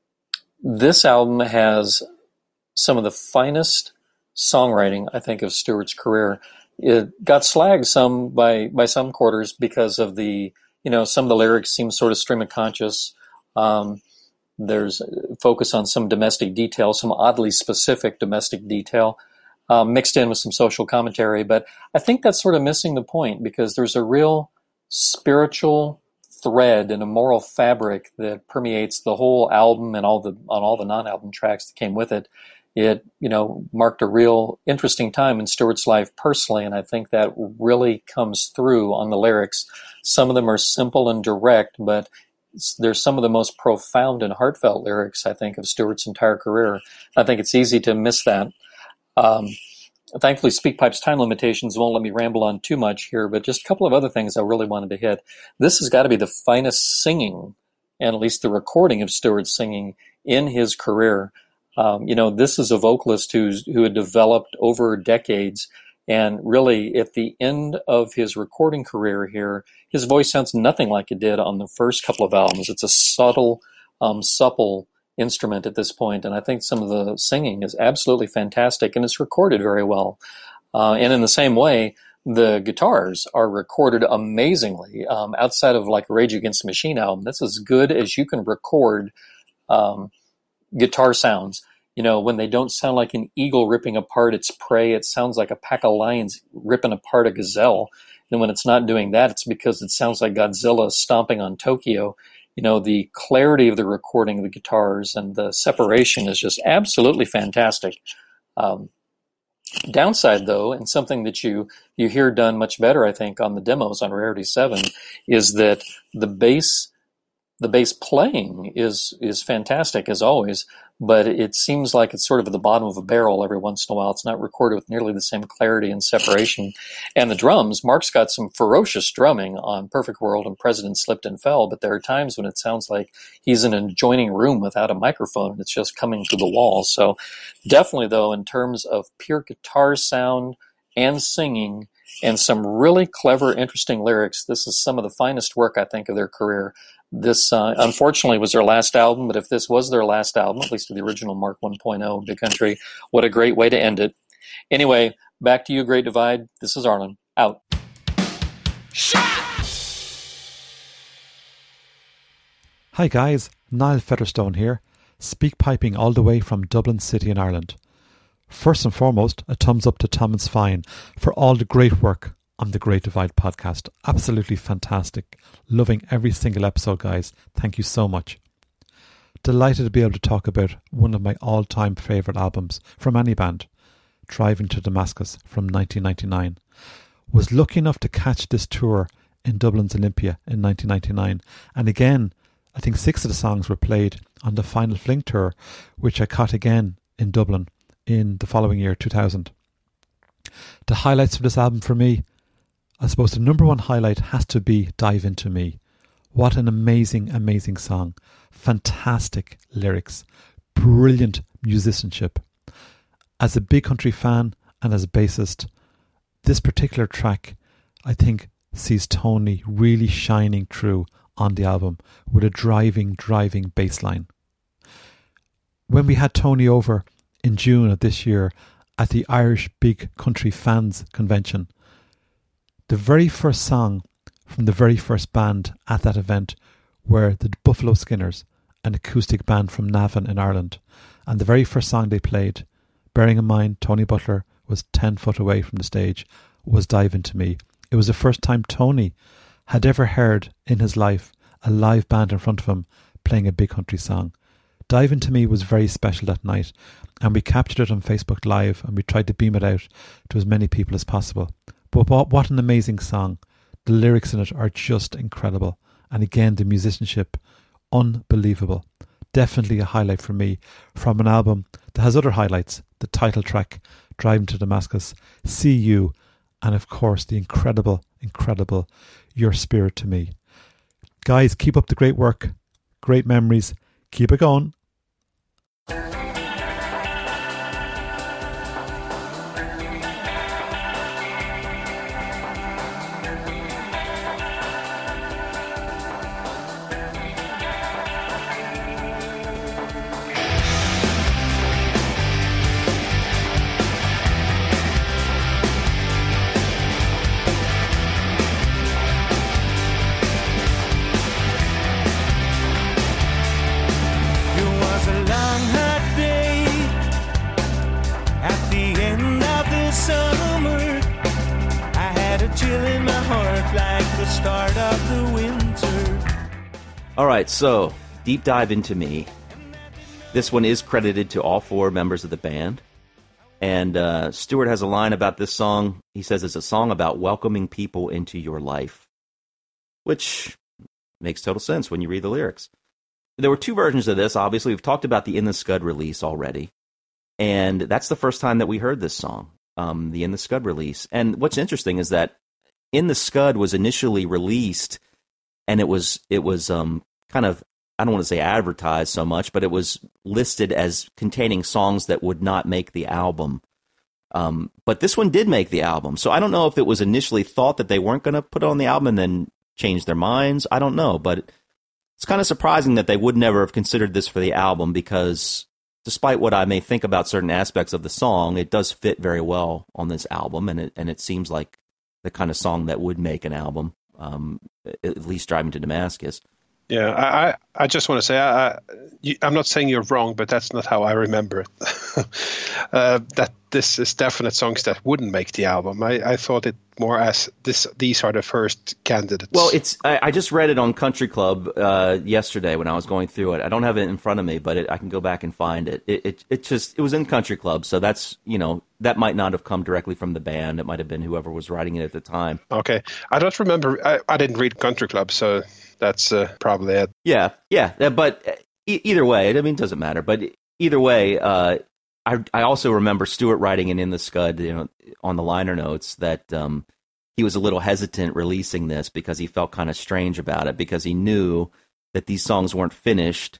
this album has some of the finest songwriting, I think, of Stewart's career. It got slagged some by, by some quarters because of the, you know, some of the lyrics seem sort of stream of conscious. Um, there's focus on some domestic detail, some oddly specific domestic detail, um, mixed in with some social commentary. But I think that's sort of missing the point, because there's a real spiritual thread and a moral fabric that permeates the whole album and all the on all the non-album tracks that came with it. It, you know, marked a real interesting time in Stewart's life personally, and I think that really comes through on the lyrics. Some of them are simple and direct, but there's some of the most profound and heartfelt lyrics, I think, of Stewart's entire career. I think it's easy to miss that. Um, thankfully, SpeakPipe's time limitations won't let me ramble on too much here, but just a couple of other things I really wanted to hit. This has got to be the finest singing, and at least the recording of Stewart's singing in his career. Um, you know, this is a vocalist who's, who had developed over decades, and really at the end of his recording career here, his voice sounds nothing like it did on the first couple of albums. It's a subtle, um, supple instrument at this point, and I think some of the singing is absolutely fantastic, and it's recorded very well. Uh, and in the same way, the guitars are recorded amazingly. Um, outside of like a Rage Against the Machine album, that's as good as you can record um, guitar sounds. You know, when they don't sound like an eagle ripping apart its prey, it sounds like a pack of lions ripping apart a gazelle. And when it's not doing that, it's because it sounds like Godzilla stomping on Tokyo. You know, the clarity of the recording of the guitars and the separation is just absolutely fantastic. Um, downside, though, and something that you, you hear done much better, I think, on the demos on Rarity seven, is that the bass The bass playing is is fantastic, as always, but it seems like it's sort of at the bottom of a barrel every once in a while. It's not recorded with nearly the same clarity and separation. And the drums, Mark's got some ferocious drumming on Perfect World and President Slipped and Fell, but there are times when it sounds like he's in an adjoining room without a microphone and it's just coming through the wall. So definitely, though, in terms of pure guitar sound and singing and some really clever, interesting lyrics, this is some of the finest work, I think, of their career. This, uh, unfortunately, was their last album, but if this was their last album, at least the original Mark one point oh, Big Country, what a great way to end it. Anyway, back to you, Great Divide. This is Arlen. Out. Hi guys, Niall Featherstone here, speak piping all the way from Dublin City in Ireland. First and foremost, a thumbs up to Thomas Fine for all the great work on the Great Divide podcast. Absolutely fantastic. Loving every single episode, guys. Thank you so much. Delighted to be able to talk about one of my all-time favourite albums from any band, Driving to Damascus from nineteen ninety-nine. Was lucky enough to catch this tour in Dublin's Olympia in nineteen ninety-nine. And again, I think six of the songs were played on the Final Fling tour, which I caught again in Dublin in the following year, two thousand. The highlights of this album for me, I suppose the number one highlight has to be Dive Into Me. What an amazing, amazing song. Fantastic lyrics. Brilliant musicianship. As a Big Country fan and as a bassist, this particular track, I think, sees Tony really shining through on the album with a driving, driving bass line. When we had Tony over in June of this year at the Irish Big Country Fans Convention, the very first song from the very first band at that event were the Buffalo Skinners, an acoustic band from Navan in Ireland. And the very first song they played, bearing in mind Tony Butler was ten foot away from the stage, was Dive Into Me. It was the first time Tony had ever heard in his life a live band in front of him playing a Big Country song. Dive Into Me was very special that night, and we captured it on Facebook Live and we tried to beam it out to as many people as possible. But what, what an amazing song. The lyrics in it are just incredible. And again, the musicianship, unbelievable. Definitely a highlight for me from an album that has other highlights. The title track, Driving to Damascus, See You, and of course the incredible, incredible Your Spirit to Me. Guys, keep up the great work. Great memories. Keep it going. All right, so deep dive into me. This one is credited to all four members of the band. And uh, Stuart has a line about this song. He says it's a song about welcoming people into your life, which makes total sense when you read the lyrics. There were two versions of this. Obviously, we've talked about the In the Scud release already. And that's the first time that we heard this song, um, the In the Scud release. And what's interesting is that In the Scud was initially released, and it was it was um, kind of, I don't want to say advertised so much, but it was listed as containing songs that would not make the album. Um, but this one did make the album. So I don't know if it was initially thought that they weren't going to put it on the album and then change their minds. I don't know, but it's kind of surprising that they would never have considered this for the album, because despite what I may think about certain aspects of the song, it does fit very well on this album, and it, and it seems like the kind of song that would make an album, um, at least Driving to Damascus. Yeah, I, I just want to say, I, I, you, I'm not saying you're wrong, but that's not how I remember it. uh, that this is definite songs that wouldn't make the album. I, I thought it more as this. These are the first candidates. Well, it's I, I just read it on Country Club uh, yesterday when I was going through it. I don't have it in front of me, but it, I can go back and find it. It, it. it just it was in Country Club, so that's, you know, that might not have come directly from the band. It might have been whoever was writing it at the time. Okay, I don't remember. I, I didn't read Country Club, so that's uh, probably it. Yeah, yeah, but e- either way, I mean, it doesn't matter. But either way, uh, I I also remember Stuart writing in In the Scud, you know, on the liner notes that um, he was a little hesitant releasing this because he felt kind of strange about it, because he knew that these songs weren't finished,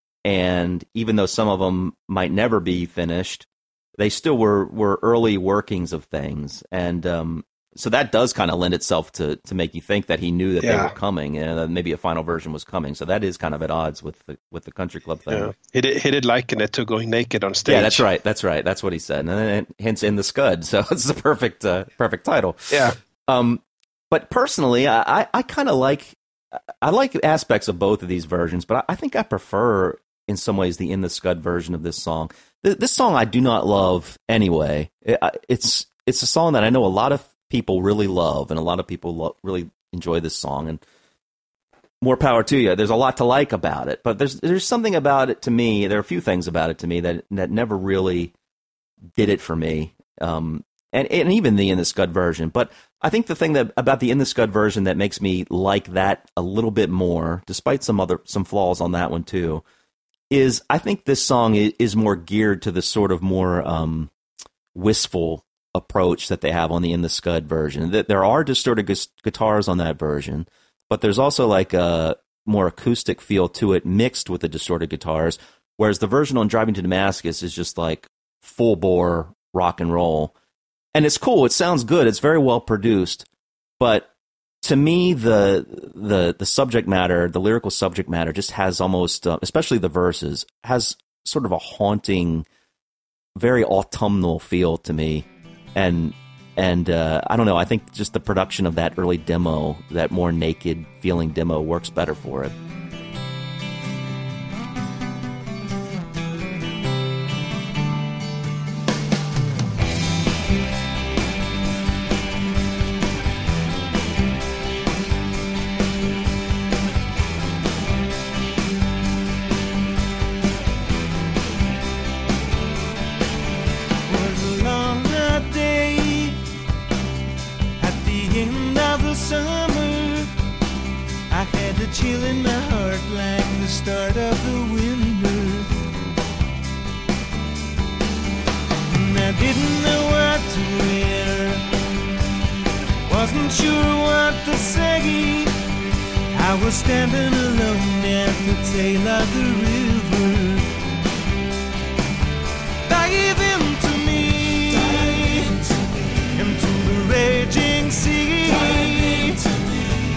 and even though some of them might never be finished, they still were were early workings of things, and um, so that does kind of lend itself to, to make you think that he knew that yeah. they were coming, and that maybe a final version was coming. So that is kind of at odds with the with the Country Club thing. Yeah. He did, he did liken it to going naked on stage. Yeah, that's right. That's right. That's what he said, and then hence In the Scud. So it's the perfect uh, perfect title. Yeah. Um, but personally, I I, I kind of like I like aspects of both of these versions, but I, I think I prefer in some ways the In the Scud version of this song. Th- this song I do not love anyway. It, it's it's a song that I know a lot of people really love, and a lot of people lo- really enjoy this song, and more power to you. There's a lot to like about it, but there's there's something about it to me. There are a few things about it to me that that never really did it for me, um, and and even the In the Scud version. But I think the thing that about the In the Scud version that makes me like that a little bit more, despite some other some flaws on that one too, is I think this song is, is more geared to the sort of more um, wistful approach that they have on the In the Scud version. That there are distorted gu- guitars on that version, but there's also like a more acoustic feel to it mixed with the distorted guitars, whereas the version on Driving to Damascus is just like full bore rock and roll. And it's cool, it sounds good, it's very well produced, but to me the the the subject matter, the lyrical subject matter just has almost uh, especially the verses has sort of a haunting, very autumnal feel to me. And and uh, I don't know, I think just the production of that early demo, that more naked feeling demo, works better for it. Chill in my heart like the start of the winter, and I didn't know what to wear, wasn't sure what to say. I was standing alone at the tail of the river. Dive into me, dive into, me. into the raging sea. Dive into me.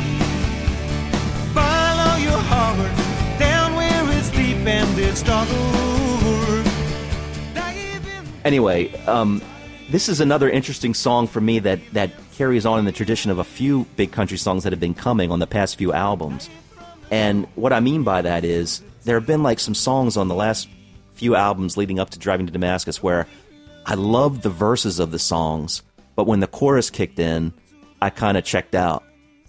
Down where it's deep and it's dark over. Anyway, um, this is another interesting song for me that, that carries on in the tradition of a few big country songs that have been coming on the past few albums. And what I mean by that is there have been like some songs on the last few albums leading up to Driving to Damascus where I loved the verses of the songs, but when the chorus kicked in, I kind of checked out.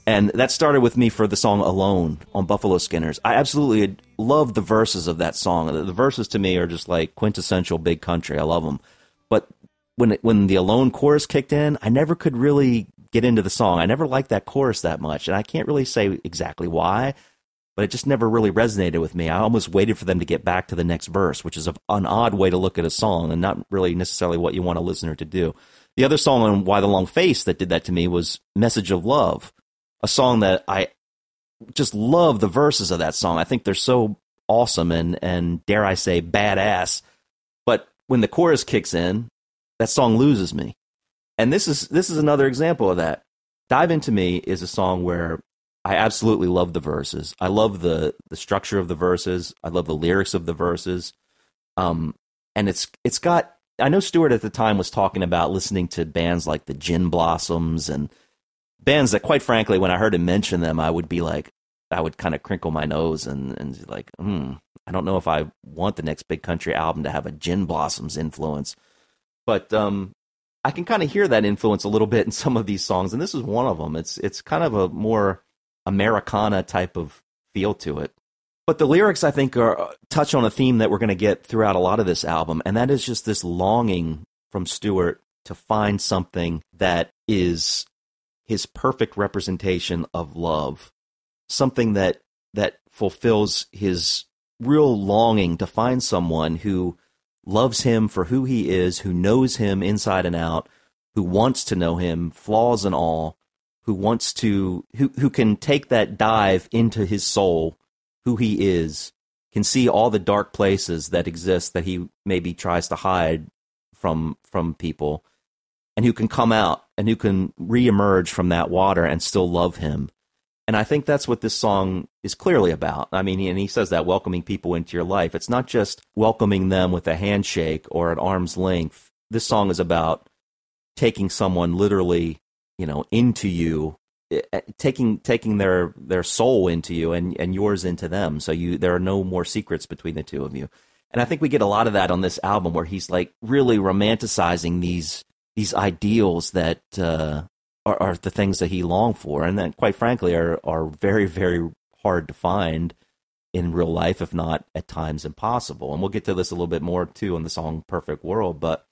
And that started with me for the song Alone on Buffalo Skinners. I absolutely love the verses of that song. The, the verses to me are just like quintessential Big Country. I love them. But when it, when the Alone chorus kicked in, I never could really get into the song. I never liked that chorus that much. And I can't really say exactly why, but it just never really resonated with me. I almost waited for them to get back to the next verse, which is a, an odd way to look at a song and not really necessarily what you want a listener to do. The other song on Why the Long Face that did that to me was Message of Love, a song that I just love the verses of that song. I think they're so awesome and, and dare I say, badass. But when the chorus kicks in, that song loses me. And this is this is another example of that. Dive Into Me is a song where I absolutely love the verses. I love the, the structure of the verses. I love the lyrics of the verses. Um, and it's it's got... I know Stewart at the time was talking about listening to bands like the Gin Blossoms and bands that, quite frankly, when I heard him mention them, I would be like, I would kind of crinkle my nose and, and like, hmm, I don't know if I want the next Big Country album to have a Gin Blossoms influence. But um, I can kind of hear that influence a little bit in some of these songs, and this is one of them. It's it's kind of a more Americana type of feel to it. But the lyrics, I think, are touch on a theme that we're going to get throughout a lot of this album, and that is just this longing from Stewart to find something that is his perfect representation of love, something that that fulfills his real longing to find someone who loves him for who he is, who knows him inside and out, who wants to know him, flaws and all, who wants to, who who can take that dive into his soul, who he is, can see all the dark places that exist that he maybe tries to hide from from people, and who can come out and who can reemerge from that water and still love him. And I think that's what this song is clearly about. I mean, and he says that, welcoming people into your life. It's not just welcoming them with a handshake or at arm's length. This song is about taking someone literally, you know, into you, taking taking their their soul into you and, and yours into them. So you there are no more secrets between the two of you. And I think we get a lot of that on this album, where he's like really romanticizing these these ideals that uh, are, are the things that he longed for, and that, quite frankly, are are very, very hard to find in real life, if not at times impossible. And we'll get to this a little bit more too in the song "Perfect World." But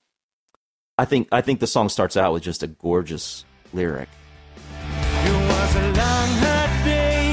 I think I think the song starts out with just a gorgeous lyric. It was a long hot day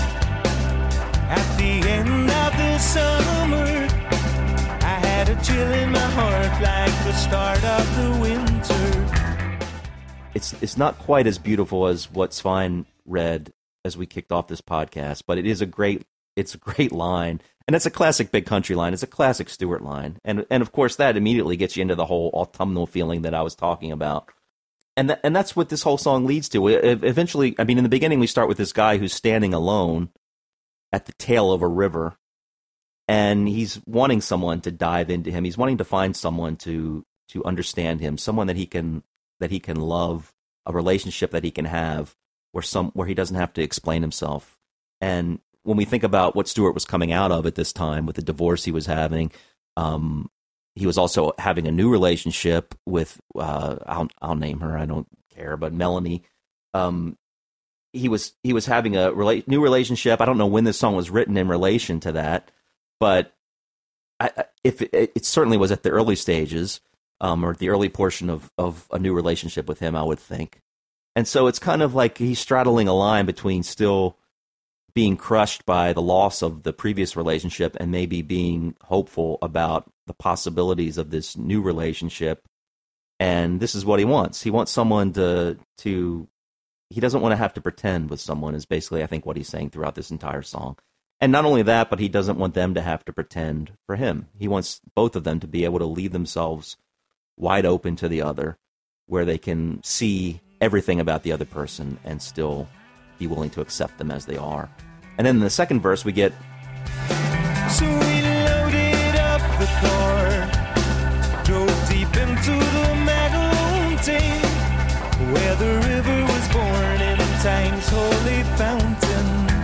at the end of the summer. I had a chill in my heart like the start of the winter. It's it's not quite as beautiful as what Svein read as we kicked off this podcast, but it is a great it's a great line, and it's a classic Big Country line. It's a classic Stewart line, and and of course that immediately gets you into the whole autumnal feeling that I was talking about. And th- and that's what this whole song leads to. It, eventually, I mean, in the beginning, we start with this guy who's standing alone at the tail of a river, and he's wanting someone to dive into him. He's wanting to find someone to to understand him, someone that he can that he can love, a relationship that he can have, where some where he doesn't have to explain himself. And when we think about what Stewart was coming out of at this time, with the divorce he was having, um, he was also having a new relationship with, uh, I'll, I'll name her, I don't care, but Melanie. Um, he was he was having a rela- new relationship. I don't know when this song was written in relation to that, but I, if it, it certainly was at the early stages, um, or the early portion of, of a new relationship with him, I would think. And so it's kind of like he's straddling a line between still being crushed by the loss of the previous relationship and maybe being hopeful about the possibilities of this new relationship. And this is what he wants. He wants someone to, to, he doesn't want to have to pretend with someone, is basically, I think, what he's saying throughout this entire song. And not only that, but he doesn't want them to have to pretend for him. He wants both of them to be able to leave themselves wide open to the other, where they can see everything about the other person and still be willing to accept them as they are. And then in the second verse, we get... So we loaded up the car, drove deep into the mountain, where the river was born in time's holy fountain.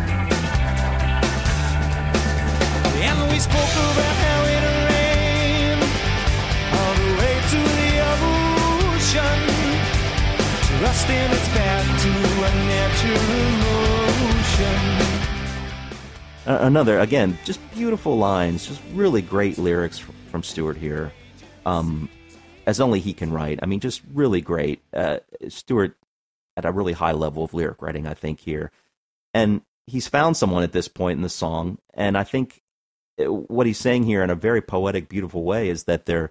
And we spoke about how it rained all the way to the ocean, trusting its path to a natural motion. Uh, another, again, just beautiful lines, just really great lyrics from, from Stewart here, um, as only he can write. I mean, just really great. Uh, Stewart at a really high level of lyric writing, I think, here. And he's found someone at this point in the song, and I think what he's saying here in a very poetic, beautiful way is that they're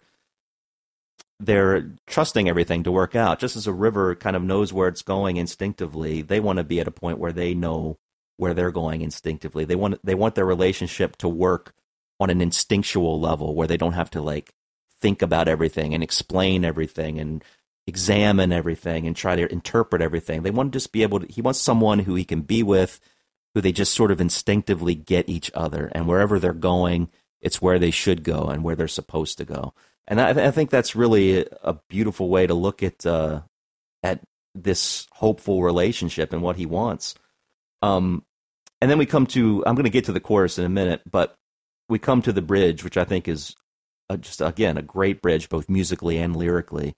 they're trusting everything to work out. Just as a river kind of knows where it's going instinctively, they want to be at a point where they know where they're going instinctively. They want they want their relationship to work on an instinctual level where they don't have to like think about everything and explain everything and examine everything and try to interpret everything. They want to just be able to, he wants someone who he can be with, who they just sort of instinctively get each other, and wherever they're going, it's where they should go and where they're supposed to go. And I, I think that's really a beautiful way to look at uh, at this hopeful relationship and what he wants. Um, and then we come to, I'm going to get to the chorus in a minute, but we come to the bridge, which I think is a, just, again, a great bridge, both musically and lyrically.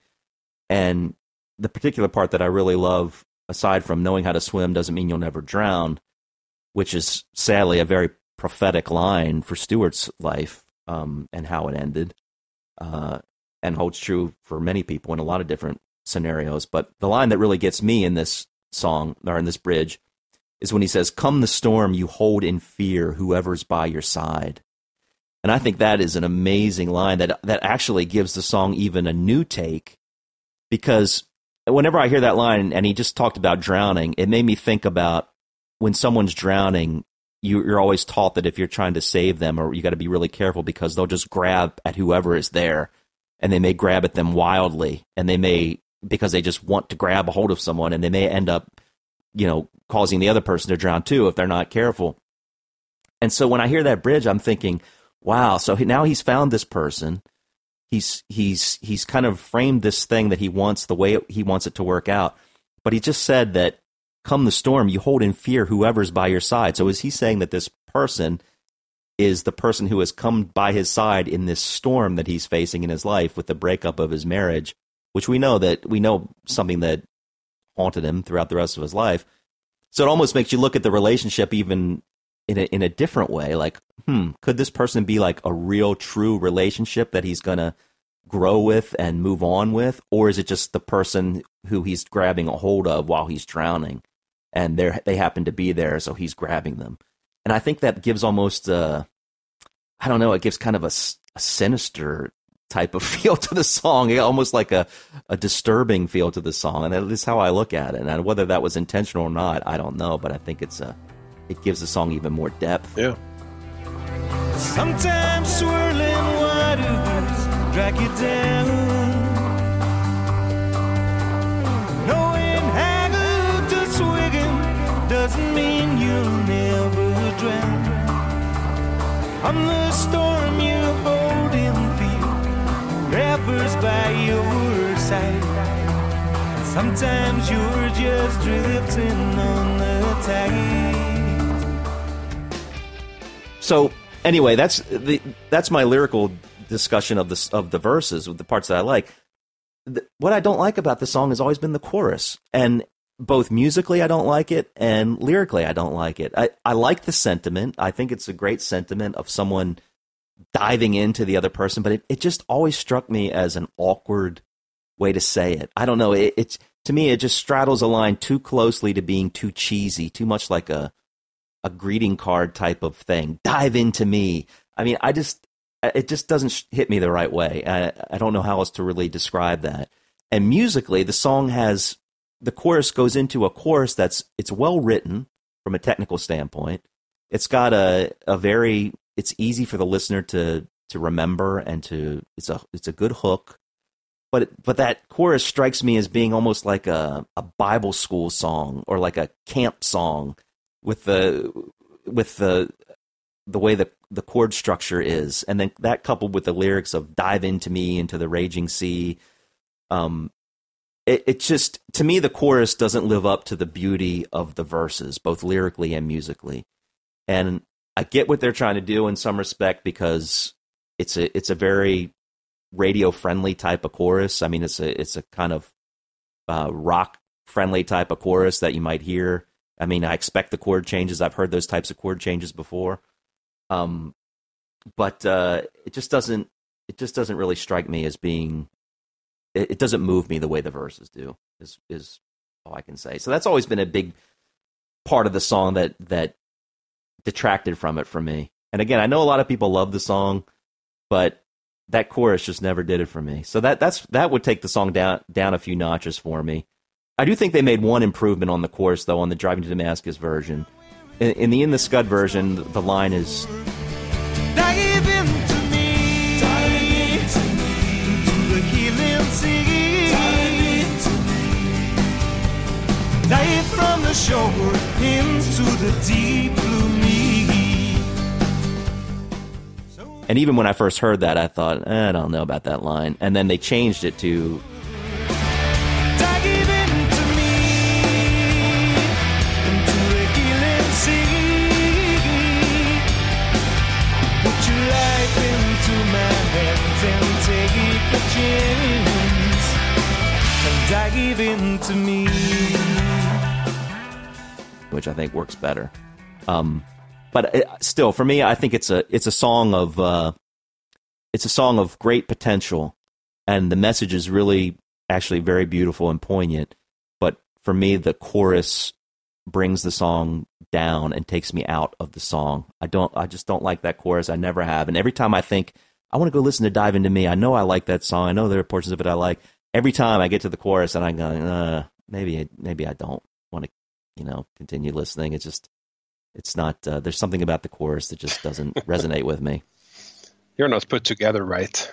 And the particular part that I really love, aside from knowing how to swim doesn't mean you'll never drown, which is sadly a very prophetic line for Stewart's life um, and how it ended, uh, and holds true for many people in a lot of different scenarios. But the line that really gets me in this song, or in this bridge, is when he says, "Come the storm, you hold in fear whoever's by your side." And I think that is an amazing line that that actually gives the song even a new take, because whenever I hear that line, and he just talked about drowning, it made me think about when someone's drowning, you, you're always taught that if you're trying to save them, or you got to be really careful because they'll just grab at whoever is there, and they may grab at them wildly, and they may, because they just want to grab a hold of someone, and they may end up, you know, causing the other person to drown too if they're not careful. And so when I hear that bridge, I'm thinking, wow, so now he's found this person. He's he's he's kind of framed this thing that he wants the way he wants it to work out. But he just said that, come the storm, you hold in fear whoever's by your side. So is he saying that this person is the person who has come by his side in this storm that he's facing in his life with the breakup of his marriage, which we know that we know something that haunted him throughout the rest of his life. So it almost makes you look at the relationship even in a, in a different way. Like, hmm, could this person be like a real, true relationship that he's going to grow with and move on with? Or is it just the person who he's grabbing a hold of while he's drowning, and they they happen to be there, so he's grabbing them? And I think that gives almost, uh, I don't know, it gives kind of a, a sinister type of feel to the song, almost like a, a disturbing feel to the song. And that is how I look at it. And whether that was intentional or not, I don't know, but I think it's a, it gives the song even more depth. Yeah. Sometimes swirling waters drag you down, knowing how good to swim doesn't mean you'll never drown. On the storm you hold in fear, whoever's by your side. Sometimes you're just drifting on the tide. So anyway, that's the that's my lyrical discussion of the of the verses, with the parts that I like. The, what I don't like about the song has always been the chorus, and both musically I don't like it, and lyrically I don't like it. I, I like the sentiment. I think it's a great sentiment of someone diving into the other person, but it, it just always struck me as an awkward way to say it. I don't know. It, it's to me, it just straddles a line too closely to being too cheesy, too much like a a greeting card type of thing. Dive into me. I mean, I just, it just doesn't hit me the right way. I, I don't know how else to really describe that. And musically, the song has, the chorus goes into a chorus that's, it's well written from a technical standpoint. It's got a, a very, it's easy for the listener to, to remember, and to, it's a, it's a good hook. But, it, but that chorus strikes me as being almost like a, a Bible school song, or like a camp song, with the with the the way the the chord structure is, and then that coupled with the lyrics of "dive into me, into the raging sea," um, it, it just, to me, the chorus doesn't live up to the beauty of the verses, both lyrically and musically. And I get what they're trying to do in some respect, because it's a it's a very radio friendly type of chorus. I mean, it's a it's a kind of uh, rock friendly type of chorus that you might hear. I mean, I expect the chord changes. I've heard those types of chord changes before. Um, but uh, it just doesn't it just doesn't really strike me as being it, it doesn't move me the way the verses do, is is all I can say. So that's always been a big part of the song that that detracted from it for me. And again, I know a lot of people love the song, but that chorus just never did it for me. So that that's that would take the song down down a few notches for me. I do think they made one improvement on the chorus, though, on the Driving to Damascus version. In, in the In the Scud version, the line is... Dive into me, dive into me, into the healing sea. Dive into me. Dive from the shore into the deep blue me. And even when I first heard that, I thought, eh, I don't know about that line. And then they changed it to... Dive into me, which I think works better. Um, but it, still, for me, I think it's a it's a song of uh, it's a song of great potential, and the message is really actually very beautiful and poignant. But for me, the chorus brings the song down and takes me out of the song. I don't, I just don't like that chorus. I never have, and every time I think I want to go listen to Dive Into Me, I know I like that song. I know there are portions of it I like. Every time I get to the chorus and I go, uh, maybe, maybe I don't want to, you know, continue listening. It's just, it's not. Uh, there's something about the chorus that just doesn't resonate with me. You're not put together right.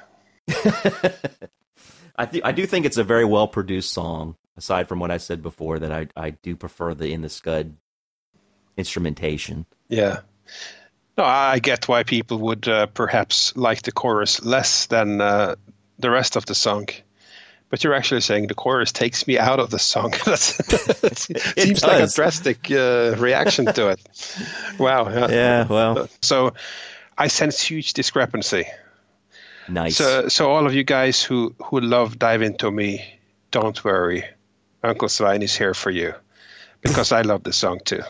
I th- I do think it's a very well produced song. Aside from what I said before, that I I do prefer the In the Scud instrumentation. Yeah. No, I get why people would uh, perhaps like the chorus less than uh, the rest of the song. But you're actually saying the chorus takes me out of the song. That's, it seems does. like a drastic uh, reaction to it. Wow. Yeah. Yeah, well. So I sense huge discrepancy. Nice. So, so all of you guys who, who love Dive Into Me, don't worry. Uncle Svein is here for you. Because I love the song too.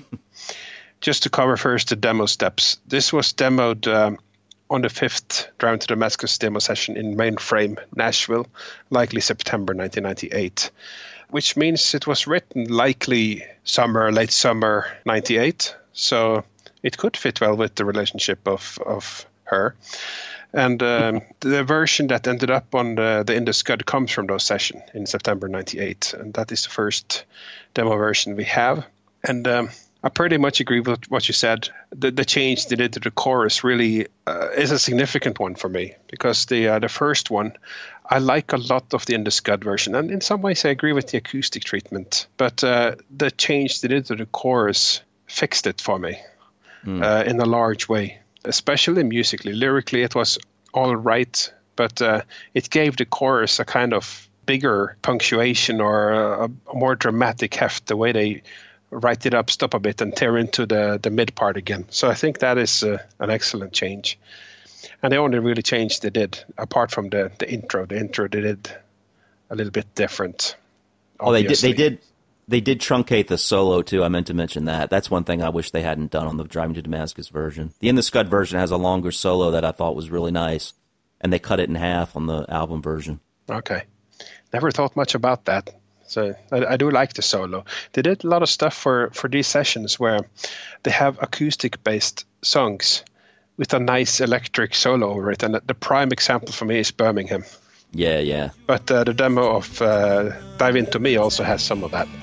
Just to cover first the demo steps. This was demoed... Um, on the fifth Driving to Damascus demo session in Mainframe, Nashville, likely September nineteen ninety-eight, which means it was written likely summer, late summer ninety-eight. So it could fit well with the relationship of, of her. And um, the version that ended up on the, the In the Scud comes from those sessions in September ninety-eight. And that is the first demo version we have. And... Um, I pretty much agree with what you said. The, the change they did to the chorus really uh, is a significant one for me, because the uh, the first one, I like a lot of the In the Scud version, and in some ways I agree with the acoustic treatment. But uh, the change they did to the chorus fixed it for me mm. uh, in a large way, especially musically. Lyrically, it was all right, but uh, it gave the chorus a kind of bigger punctuation or a, a more dramatic heft, the way they write it up, stop a bit, and tear into the, the mid part again. So I think that is uh, an excellent change. And the only really change they did, apart from the, the intro, the intro they did a little bit different. Oh, they did, obviously. they did they did truncate the solo, too. I meant to mention that. That's one thing I wish they hadn't done on the Driving to Damascus version. The In the Scud version has a longer solo that I thought was really nice, and they cut it in half on the album version. Okay. Never thought much about that. So I, I do like the solo. They did a lot of stuff for, for these sessions where they have acoustic-based songs with a nice electric solo over it. And the prime example for me is Birmingham. Yeah, yeah. But uh, the demo of uh, Dive Into Me also has some of that.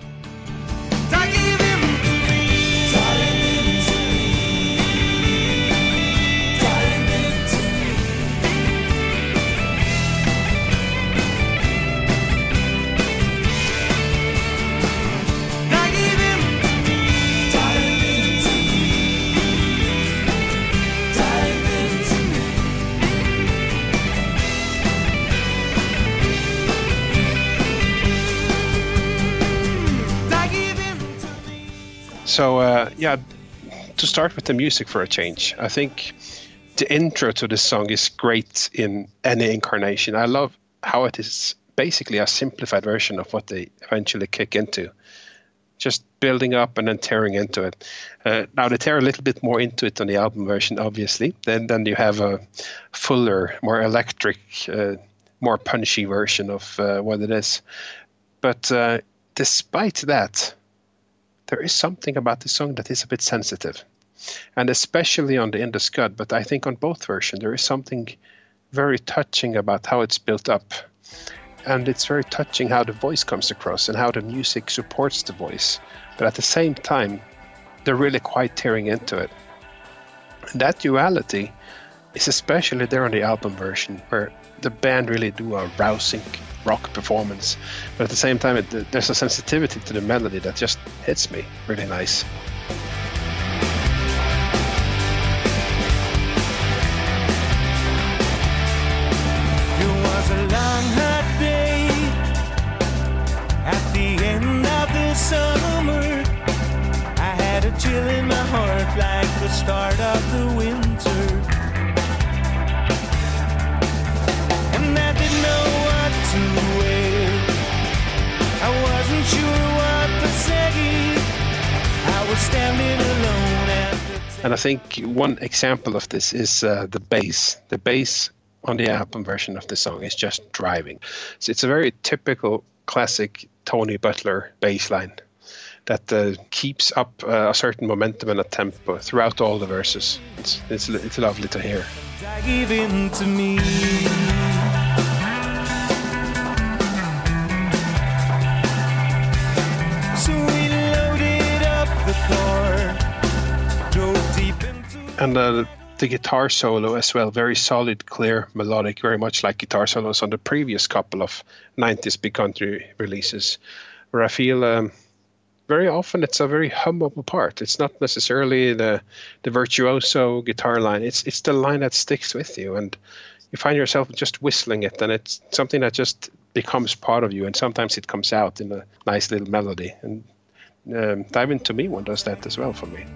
So, uh, yeah, to start with the music for a change, I think the intro to this song is great in any incarnation. I love how it is basically a simplified version of what they eventually kick into. Just building up and then tearing into it. Uh, now they tear a little bit more into it on the album version, obviously. Then then you have a fuller, more electric, uh, more punchy version of uh, what it is. But uh, despite that, there is something about the song that is a bit sensitive. And especially on the In the Scud, but I think on both versions, there is something very touching about how it's built up. And it's very touching how the voice comes across and how the music supports the voice. But at the same time, they're really quite tearing into it. And that duality is especially there on the album version, where the band really do a rousing rock performance. But at the same time, it, there's a sensitivity to the melody that just hits me really nice. It was a long, hot day at the end of the summer. I had a chill in my heart like the start of the winter. And I didn't know what to wear. I wasn't sure what to say. I was standing alone at the table. And I think one example of this is uh, the bass. The bass on the album version of the song is just driving. So it's a very typical classic Tony Butler bass line that uh, keeps up uh, a certain momentum and a tempo throughout all the verses. It's, it's, it's lovely to hear. I give in to me. So we loaded up the car, drove deep into. And uh, the guitar solo as well, very solid, clear, melodic, very much like guitar solos on the previous couple of nineties big country releases, where I feel um, very often it's a very hummable part. It's not necessarily the the virtuoso guitar line. It's it's the line that sticks with you, and you find yourself just whistling it, and it's something that just becomes part of you, and sometimes it comes out in a nice little melody. And um, Dive Into Me one does that as well for me.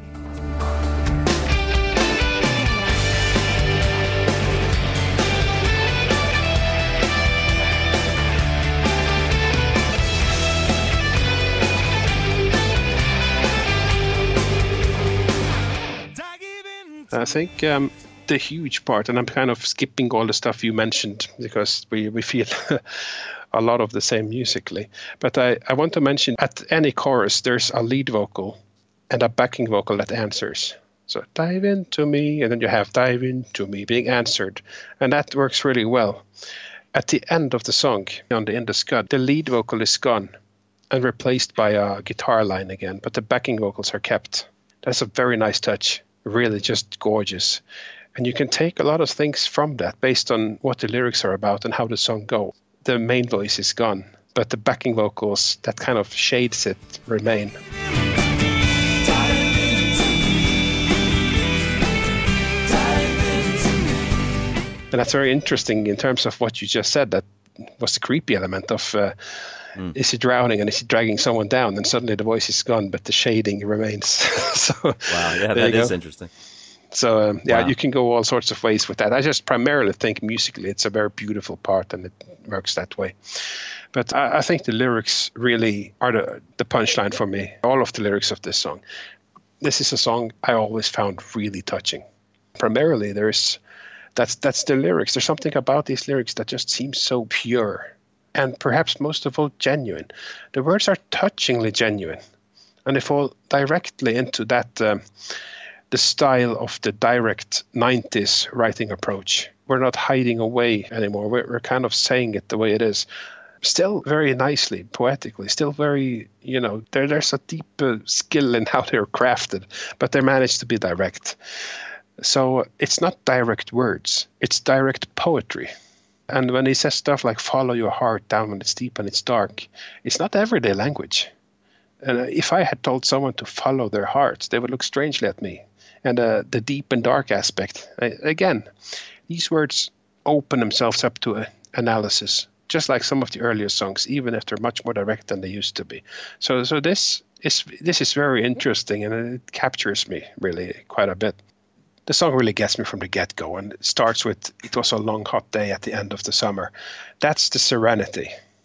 I think um, the huge part, and I'm kind of skipping all the stuff you mentioned because we, we feel a lot of the same musically. But I, I want to mention at any chorus, there's a lead vocal and a backing vocal that answers. So dive into me, and then you have dive into me being answered. And that works really well. At the end of the song, on the In the Scud, the lead vocal is gone and replaced by a guitar line again, but the backing vocals are kept. That's a very nice touch. Really just gorgeous. And you can take a lot of things from that based on what the lyrics are about and how the song go. The main voice is gone, but the backing vocals that kind of shades it remain. And that's very interesting in terms of what you just said. That was the creepy element of uh, mm. is he drowning and is he dragging someone down? And suddenly the voice is gone, but the shading remains. So, wow, yeah, that is interesting. So um, yeah, wow. You can go all sorts of ways with that. I just primarily think musically it's a very beautiful part and it works that way. But I, I think the lyrics really are the, the punchline for me. All of the lyrics of this song. This is a song I always found really touching. Primarily, there's that's that's the lyrics. There's something about these lyrics that just seems so pure and perhaps most of all genuine. The words are touchingly genuine, and they fall directly into that. Um, the style of the direct nineties writing approach. We're not hiding away anymore. We're, we're kind of saying it the way it is. Still very nicely, poetically, still very, you know, there, there's a deep uh, skill in how they're crafted, but they manage to be direct. So it's not direct words, it's direct poetry. And when he says stuff like follow your heart down when it's deep and it's dark, it's not everyday language. And if I had told someone to follow their hearts, they would look strangely at me. And uh, the deep and dark aspect, I, again, these words open themselves up to a analysis, just like some of the earlier songs, even if they're much more direct than they used to be. So, so this is this is very interesting, and it captures me really quite a bit. The song really gets me from the get-go, and it starts with "It was a long, hot day at the end of the summer." That's the serenity.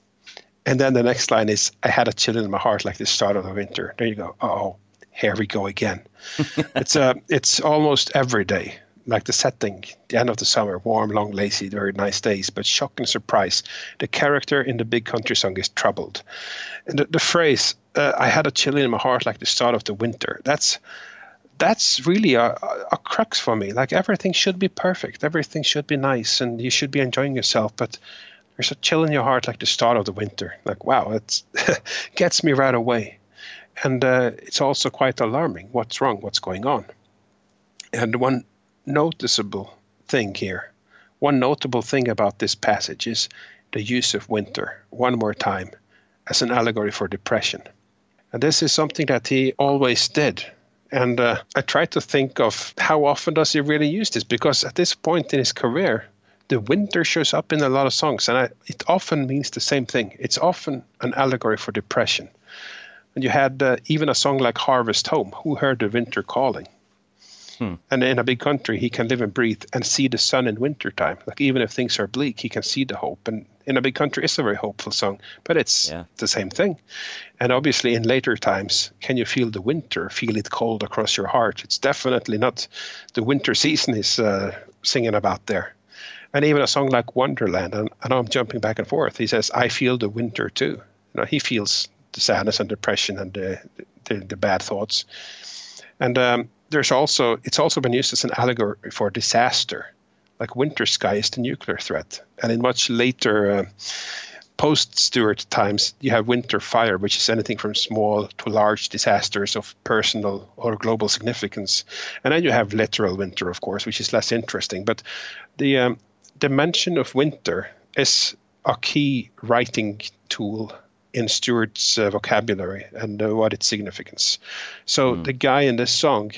And then the next line is, I had a chill in my heart like the start of the winter. There you go. Oh, here we go again. it's uh, it's almost every day, like the setting, the end of the summer, warm, long, lazy, very nice days, but shock and surprise. The character in the big country song is troubled. And the, the phrase, uh, I had a chill in my heart like the start of the winter, that's that's really a, a, a crux for me. Like everything should be perfect, everything should be nice, and you should be enjoying yourself, but there's a chill in your heart like the start of the winter. Like, wow, it gets me right away. And uh, it's also quite alarming. What's wrong? What's going on? And one noticeable thing here, one notable thing about this passage is the use of winter, one more time, as an allegory for depression. And this is something that he always did. And uh, I try to think of how often does he really use this? Because at this point in his career, the winter shows up in a lot of songs, and I, it often means the same thing. It's often an allegory for depression. And you had uh, even a song like Harvest Home, Who Heard the Winter Calling? Hmm. And in a big country, he can live and breathe and see the sun in wintertime. Like even if things are bleak, he can see the hope. And in a big country, it's a very hopeful song, but it's yeah. the same thing. And obviously in later times, can you feel the winter, feel it cold across your heart? It's definitely not the winter season he's uh, singing about there. And even a song like Wonderland, and I know I'm jumping back and forth, he says, I feel the winter too. You know, he feels the sadness and depression and the, the, the bad thoughts. And um, there's also, it's also been used as an allegory for disaster. Like winter sky is the nuclear threat. And in much later uh, post-Stuart times, you have winter fire, which is anything from small to large disasters of personal or global significance. And then you have literal winter, of course, which is less interesting. But the um, dimension of winter is a key writing tool in Stuart's uh, vocabulary and uh, what its significance. So mm. the guy in this song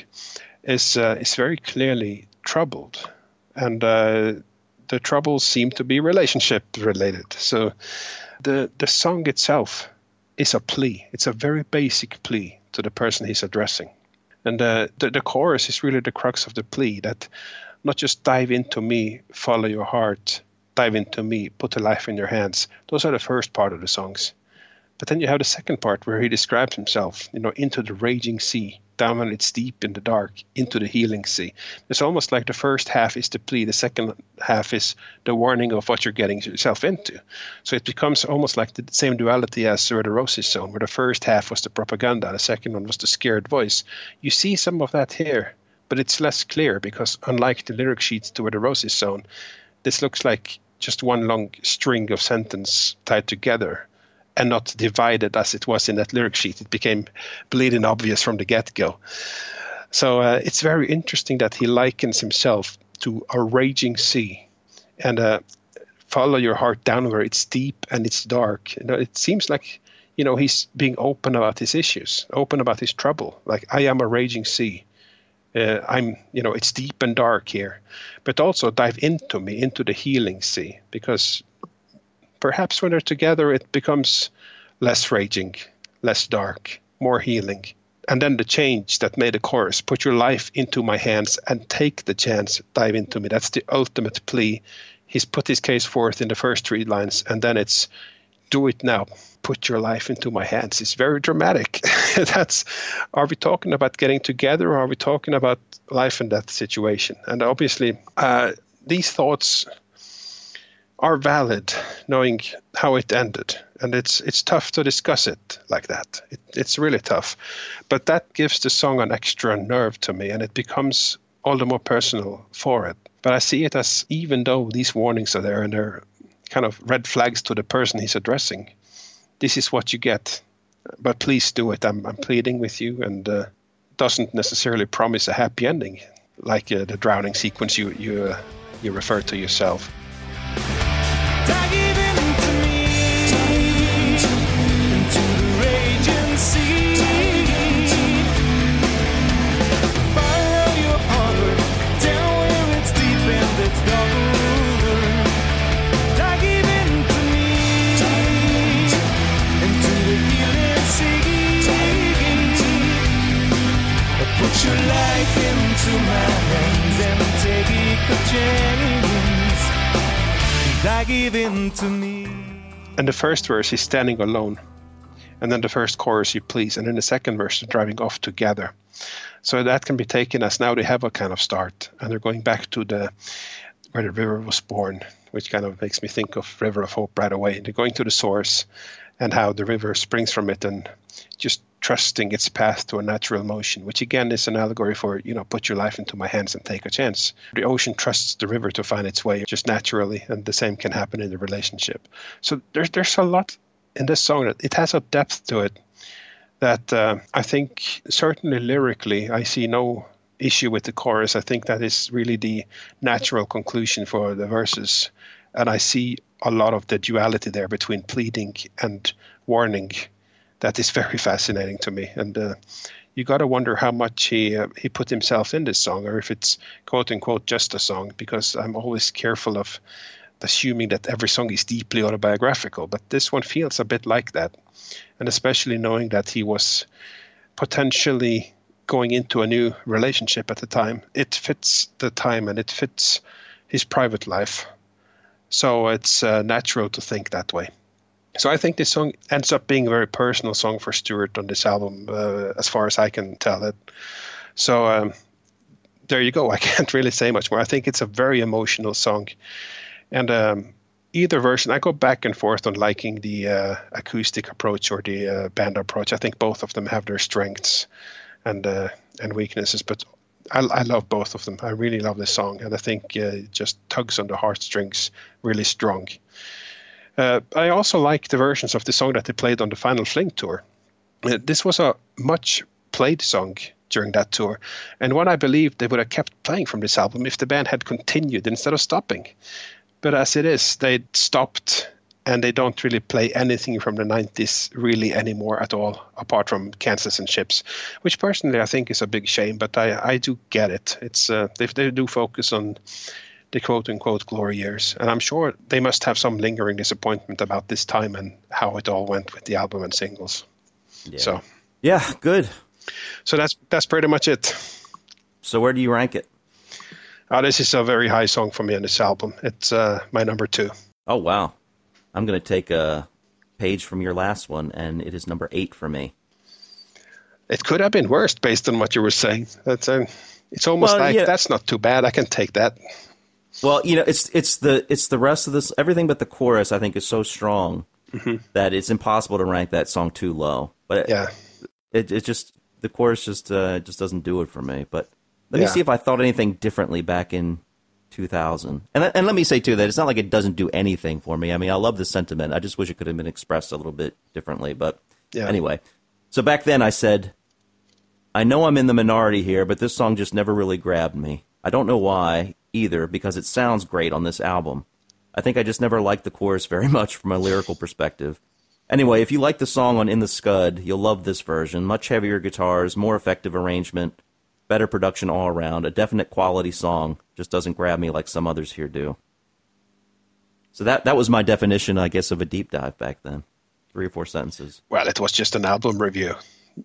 is uh, is very clearly troubled, and uh, the troubles seem to be relationship related. So the the song itself is a plea. It's a very basic plea to the person he's addressing, and uh, the the chorus is really the crux of the plea. That not just dive into me, follow your heart, dive into me, put a life in your hands. Those are the first part of the songs. But then you have the second part where he describes himself, you know, into the raging sea, down when it's deep in the dark, into the healing sea. It's almost like the first half is the plea, the second half is the warning of what you're getting yourself into. So it becomes almost like the same duality as Where the Roses Sown, where the first half was the propaganda, the second one was the scared voice. You see some of that here, but it's less clear because unlike the lyric sheets to Where the Roses Sown, this looks like just one long string of sentence tied together, and not divided as it was in that lyric sheet. It became bleeding obvious from the get-go. So uh, it's very interesting that he likens himself to a raging sea, and uh, follow your heart down where it's deep and it's dark. You know, it seems like, you know, he's being open about his issues, open about his trouble. Like, I am a raging sea. Uh, I'm, you know, it's deep and dark here, but also dive into me, into the healing sea, because perhaps when they're together, it becomes less raging, less dark, more healing. And then the change that made the chorus, put your life into my hands and take the chance, dive into me. That's the ultimate plea. He's put his case forth in the first three lines, and then it's, do it now, put your life into my hands. It's very dramatic. That's, are we talking about getting together, or are we talking about life and death situation? And obviously, uh, these thoughts are valid, knowing how it ended, and it's it's tough to discuss it like that. It, it's really tough, but that gives the song an extra nerve to me, and it becomes all the more personal for it. But I see it as, even though these warnings are there and they're kind of red flags to the person he's addressing, this is what you get. But please do it. I'm I'm pleading with you, and uh, doesn't necessarily promise a happy ending, like uh, the drowning sequence you you uh, you referred to yourself. Dive into me, into the raging sea. Follow your heart down where it's deep and it's dark. Dive into me, into the healing sea. Put your life into my hands and take a chance. Dive into me. in the first verse, he's standing alone. And then the first chorus, you please. And in the second verse, they're driving off together. So that can be taken as now they have a kind of start. And they're going back to the where the river was born, which kind of makes me think of River of Hope right away. They're going to the source and how the river springs from it and just trusting its path to a natural motion, which again is an allegory for, you know, put your life into my hands and take a chance. The ocean trusts the river to find its way just naturally, and the same can happen in the relationship. So there's there's a lot in this song that it has a depth to it that uh, I think certainly lyrically I see no issue with the chorus. I think that is really the natural conclusion for the verses, and I see a lot of the duality there between pleading and warning. That is very fascinating to me, and uh, you got to wonder how much he uh, he put himself in this song, or if it's quote unquote just a song. Because I'm always careful of assuming that every song is deeply autobiographical, but this one feels a bit like that, and especially knowing that he was potentially going into a new relationship at the time. It fits the time and it fits his private life, so it's uh, natural to think that way. So I think this song ends up being a very personal song for Stuart on this album, uh, as far as I can tell it. So um, there you go. I can't really say much more. I think it's a very emotional song. And um, either version, I go back and forth on liking the uh, acoustic approach or the uh, band approach. I think both of them have their strengths and uh, and weaknesses, but I, I love both of them. I really love this song, and I think uh, it just tugs on the heartstrings really strong. Uh, I also like the versions of the song that they played on the Final Fling tour. Uh, this was a much played song during that tour, and one I believe they would have kept playing from this album if the band had continued instead of stopping. But as it is, they stopped, and they don't really play anything from the nineties really anymore at all, apart from Kansas and Ships, which personally I think is a big shame, but I, I do get it. It's uh, they, they do focus on the quote-unquote glory years. And I'm sure they must have some lingering disappointment about this time and how it all went with the album and singles. Yeah. So, yeah, good. So that's that's pretty much it. So where do you rank it? Uh, this is a very high song for me on this album. It's uh, my number two. Oh, wow. I'm going to take a page from your last one, and it is number eight for me. It could have been worse based on what you were saying. That's uh, It's almost well, like, yeah. That's not too bad. I can take that. Well, you know, it's it's the it's the rest of this. Everything but the chorus, I think, is so strong mm-hmm. that it's impossible to rank that song too low. But yeah, it it just the chorus just uh, just doesn't do it for me. But let yeah. me see if I thought anything differently back in two thousand. And and let me say too that it's not like it doesn't do anything for me. I mean, I love the sentiment. I just wish it could have been expressed a little bit differently. But yeah. Anyway, so back then I said, I know I'm in the minority here, but this song just never really grabbed me. I don't know why either, because it sounds great on this album. I think I just never liked the chorus very much from a lyrical perspective. Anyway, if you like the song on In the Scud, you'll love this version. Much heavier guitars, more effective arrangement, better production all around, a definite quality song. Just doesn't grab me like some others here do. So that that was my definition, I guess, of a deep dive back then. Three or four sentences. Well, it was just an album review.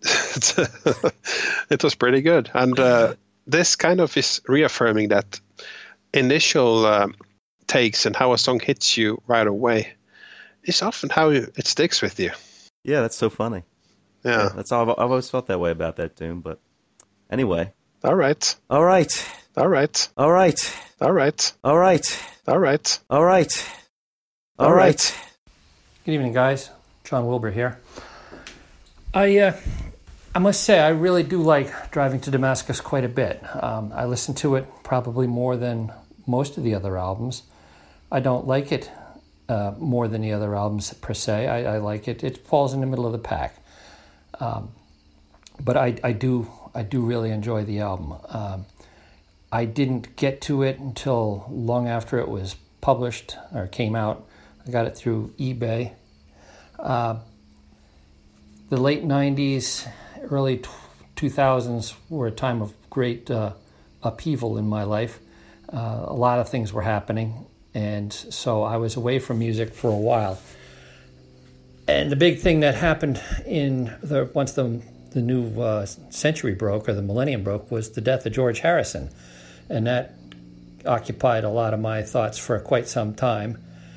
It was pretty good. And uh, this kind of is reaffirming that initial um, takes and how a song hits you right away is often how it sticks with you. Yeah, that's so funny. Yeah. yeah that's all. I've, I've always felt that way about that tune. But anyway. All right. All right. All right. All right. All right. All right. All right. All right. All right. Good evening, guys. John Wilbur here. I uh, I must say I really do like Driving to Damascus quite a bit. Um, I listen to it probably more than most of the other albums. I don't like it uh, more than the other albums per se. I, I like it. It falls in the middle of the pack. Um, but I, I do I do really enjoy the album. Um, I didn't get to it until long after it was published or came out. I got it through eBay. Uh, the late nineties, early two thousands were a time of great uh, upheaval in my life. Uh, a lot of things were happening, and so I was away from music for a while. And the big thing that happened in the once the the new uh, century broke, or the millennium broke, was the death of George Harrison, and that occupied a lot of my thoughts for quite some time.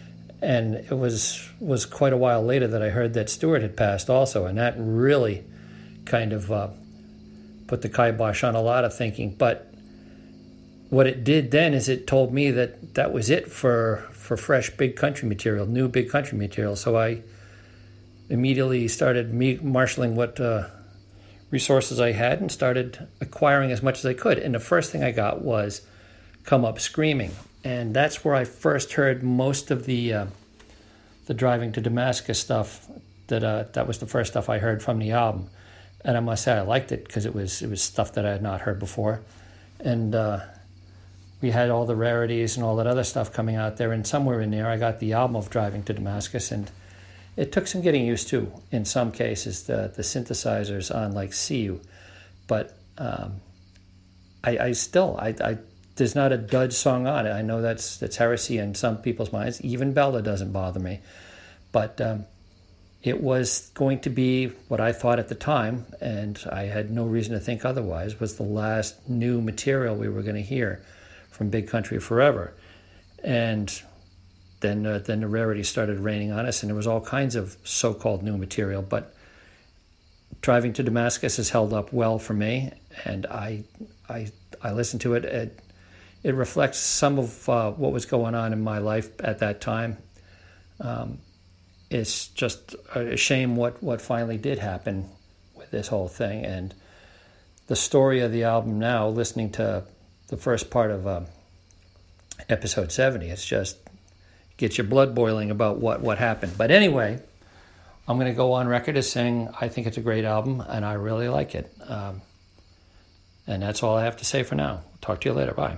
And it was was quite a while later that I heard that Stewart had passed also, and that really kind of uh, put the kibosh on a lot of thinking. But what it did then is it told me that that was it for, for fresh big country material, new big country material. So I immediately started me marshaling what uh, resources I had and started acquiring as much as I could. And the first thing I got was Come Up Screaming. And that's where I first heard most of the uh, the Driving to Damascus stuff. That uh, that was the first stuff I heard from the album, and I must say I liked it because it was it was stuff that I had not heard before, and uh, we had all the rarities and all that other stuff coming out there. And somewhere in there, I got the album of Driving to Damascus, and it took some getting used to. In some cases, the the synthesizers on like See You, but um, I, I still I. I There's not a dud song on it. I know that's that's heresy in some people's minds. Even Bella doesn't bother me. But um, it was going to be what I thought at the time, and I had no reason to think otherwise, was the last new material we were going to hear from Big Country Forever. And then, uh, then the rarity started raining on us, and there was all kinds of so-called new material. But Driving to Damascus has held up well for me, and I I, I listened to it at... It reflects some of uh, what was going on in my life at that time. Um, it's just a shame what, what finally did happen with this whole thing. And the story of the album now, listening to the first part of uh, episode seventy, it's just gets your blood boiling about what, what happened. But anyway, I'm going to go on record as saying I think it's a great album and I really like it. Um, and that's all I have to say for now. Talk to you later. Bye.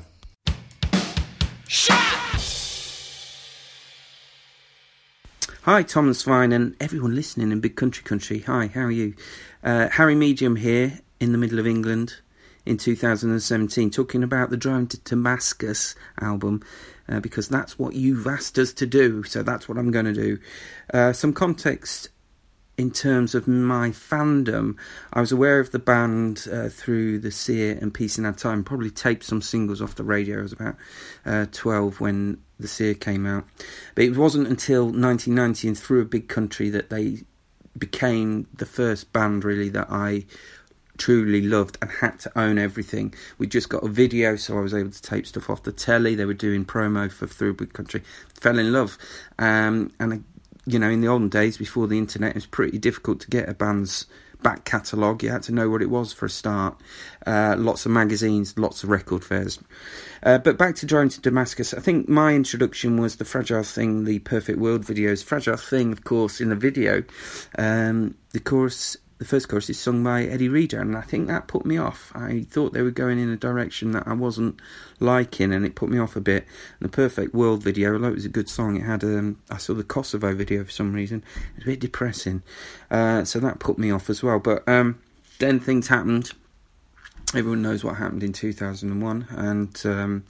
Hi, Thomas Vine and everyone listening in Big Country Country. Hi, how are you? Uh, Harry Medium here in the middle of England in two thousand seventeen, talking about the Driving to Damascus album, uh, because that's what you've asked us to do, so that's what I'm going to do. Uh, some context in terms of my fandom. I was aware of the band uh, through The Seer and Peace in Our Time, probably taped some singles off the radio. I was about uh, twelve when The Seer came out. But it wasn't until nineteen ninety and through a Big Country that they became the first band really that I truly loved and had to own everything. We just got a video, so I was able to tape stuff off the telly. They were doing promo for Through a Big Country. Fell in love. Um, and I You know, in the olden days, before the internet, it was pretty difficult to get a band's back catalogue. You had to know what it was for a start. Uh, lots of magazines, lots of record fairs. Uh, but back to Driving to Damascus, I think my introduction was the Fragile Thing, the Perfect World videos. Fragile Thing, of course, in the video, um, the chorus... The first chorus is sung by Eddie Reader, and I think that put me off. I thought they were going in a direction that I wasn't liking, and it put me off a bit. And the Perfect World video, although it was a good song, it had um, I saw the Kosovo video for some reason. It was a bit depressing, uh, so that put me off as well. But um, then things happened. Everyone knows what happened in two thousand one, and um,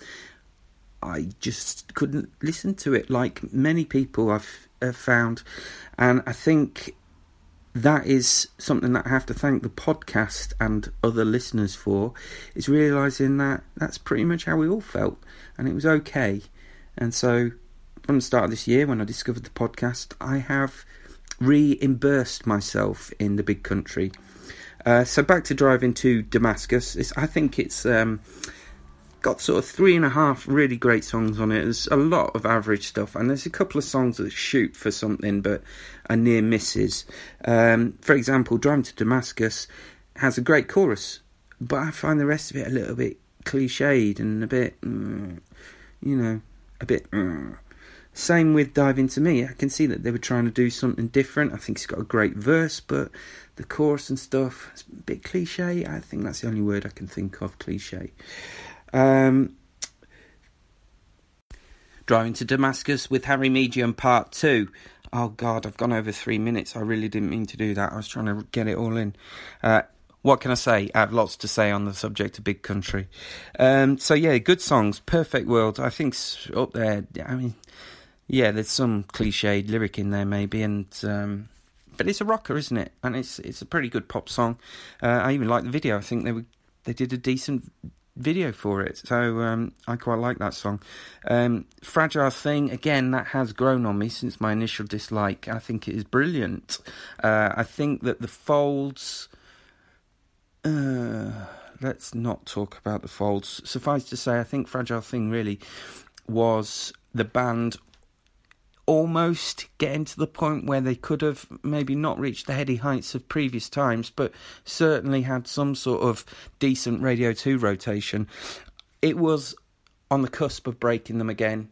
I just couldn't listen to it like many people I've uh, found, and I think that is something that I have to thank the podcast and other listeners for, is realising that that's pretty much how we all felt, and it was okay. And so from the start of this year, when I discovered the podcast, I have reimbursed myself in the Big Country. Uh, so back to Driving to Damascus. It's, I think it's um, got sort of three and a half really great songs on it. There's a lot of average stuff, and there's a couple of songs that shoot for something but are near misses. Um, for example, Driving to Damascus has a great chorus, but I find the rest of it a little bit cliched and a bit, mm, you know, a bit... Mm. Same with Dive Into Me. I can see that they were trying to do something different. I think it's got a great verse, but the chorus and stuff, it's a bit cliche. I think that's the only word I can think of, cliche. Um, Driving to Damascus with Harry Medium Part two. Oh God, I've gone over three minutes. I really didn't mean to do that. I was trying to get it all in. Uh, what can I say? I have lots to say on the subject of Big Country. Um, so yeah, good songs. Perfect World, I think's up there. I mean, yeah, there's some cliched lyric in there maybe, and um, but it's a rocker, isn't it? And it's it's a pretty good pop song. Uh, I even like the video. I think they were they did a decent video for it. So um, I quite like that song. Um, Fragile Thing, again, that has grown on me since my initial dislike. I think it is brilliant. Uh, I think that the Folds... Uh, let's not talk about the Folds. Suffice to say, I think Fragile Thing really was the band almost getting to the point where they could have maybe not reached the heady heights of previous times, but certainly had some sort of decent Radio two rotation. It was on the cusp of breaking them again.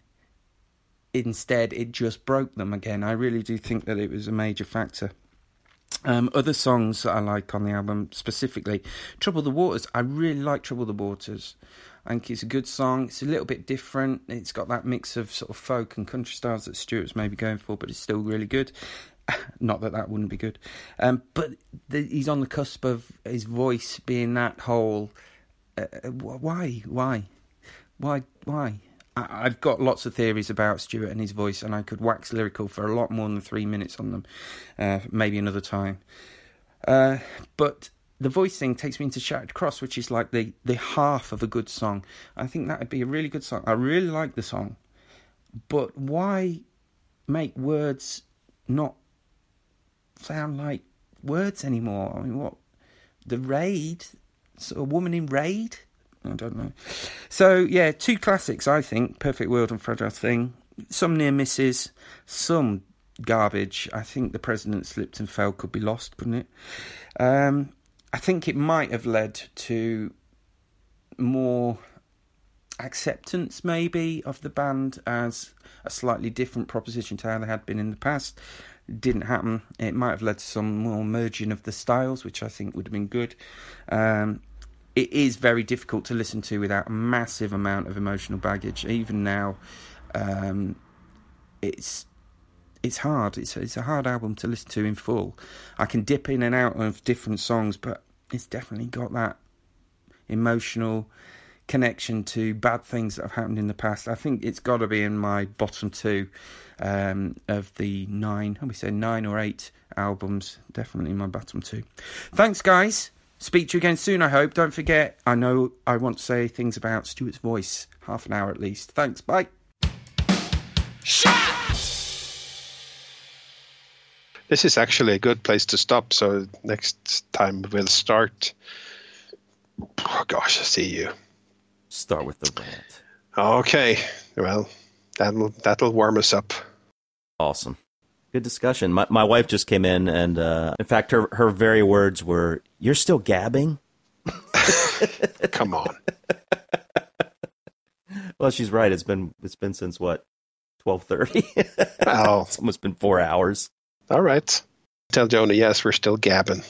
Instead, it just broke them again. I really do think that it was a major factor. Um, other songs that I like on the album, specifically Trouble the Waters. I really like Trouble the Waters. I think it's a good song. It's a little bit different. It's got that mix of sort of folk and country styles that Stuart's maybe going for, but it's still really good. Not that that wouldn't be good. Um, but the, he's on the cusp of his voice being that whole... Uh, why? Why? Why? Why? I, I've got lots of theories about Stuart and his voice, and I could wax lyrical for a lot more than three minutes on them. Uh, maybe another time. Uh, but... The voice thing takes me into Shattered Cross, which is like the, the half of a good song. I think that would be a really good song. I really like the song. But why make words not sound like words anymore? I mean, what? The Raid? So a woman in Raid? I don't know. So, yeah, two classics, I think. Perfect World and Fragile Thing. Some near misses. Some garbage. I think The President Slipped and Fell could be lost, couldn't it? Um... I think it might have led to more acceptance, maybe, of the band as a slightly different proposition to how they had been in the past. It didn't happen. It might have led to some more merging of the styles, which I think would have been good. Um, it is very difficult to listen to without a massive amount of emotional baggage. Even now, um, it's... It's hard. It's it's a hard album to listen to in full. I can dip in and out of different songs, but it's definitely got that emotional connection to bad things that have happened in the past. I think it's got to be in my bottom two um, of the nine, how we say nine or eight albums. Definitely in my bottom two. Thanks, guys. Speak to you again soon, I hope. Don't forget, I know I want to say things about Stuart's voice. Half an hour at least. Thanks. Bye. Shut! This is actually a good place to stop, so next time we'll start... Oh gosh, I see you. Start with the rant. Okay, well, that'll, that'll warm us up. Awesome. Good discussion. My my wife just came in, and uh, in fact, her, her very words were, "You're still gabbing?" Come on. Well, she's right. It's been it's been since, what, twelve thirty? Oh. It's almost been four hours. All right. Tell Jonah, yes, we're still gabbing.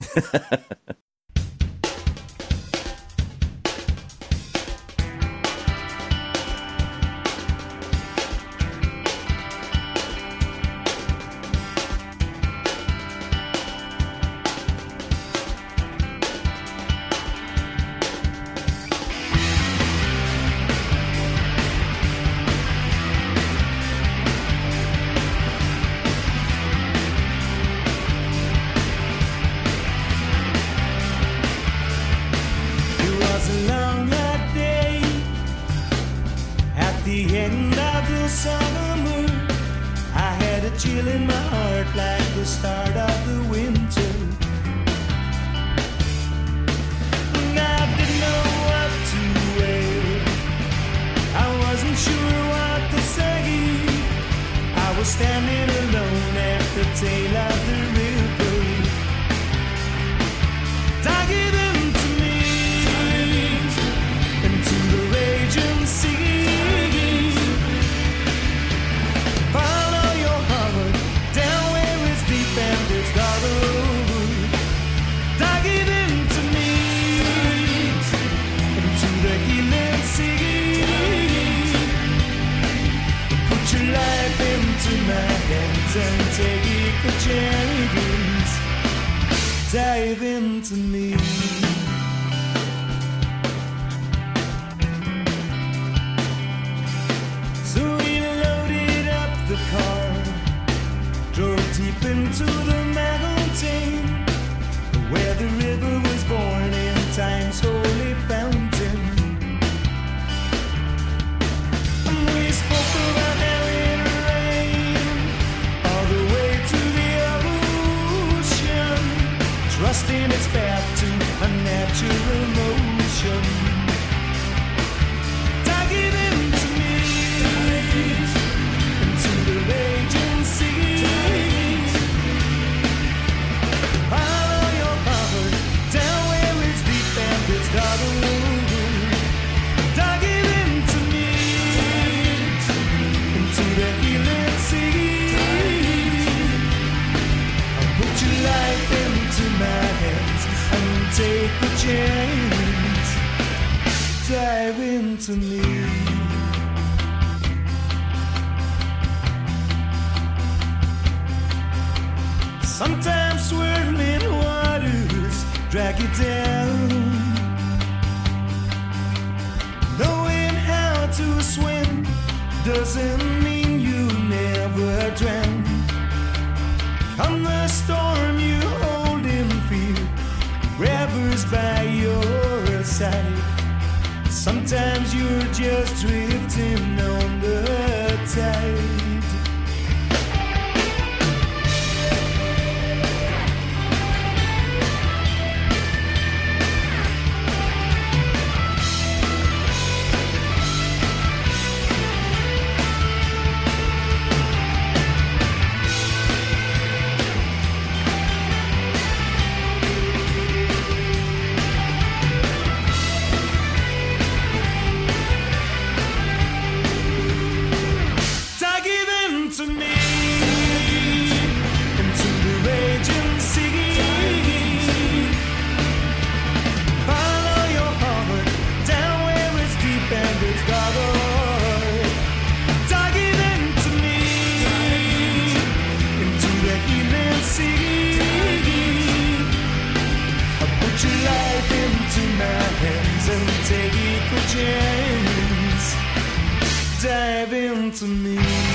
Dive into me. So we loaded up the car, drove deep into the mountain, where the river was born in time's holy fountain. take the chance, dive into me. Sometimes swirling waters drag you down. Knowing how to swim doesn't mean you never drown. Come the storm you hold in fear, rivers by your side. Sometimes you're just drifting on the tide. Take the chance, dive into me.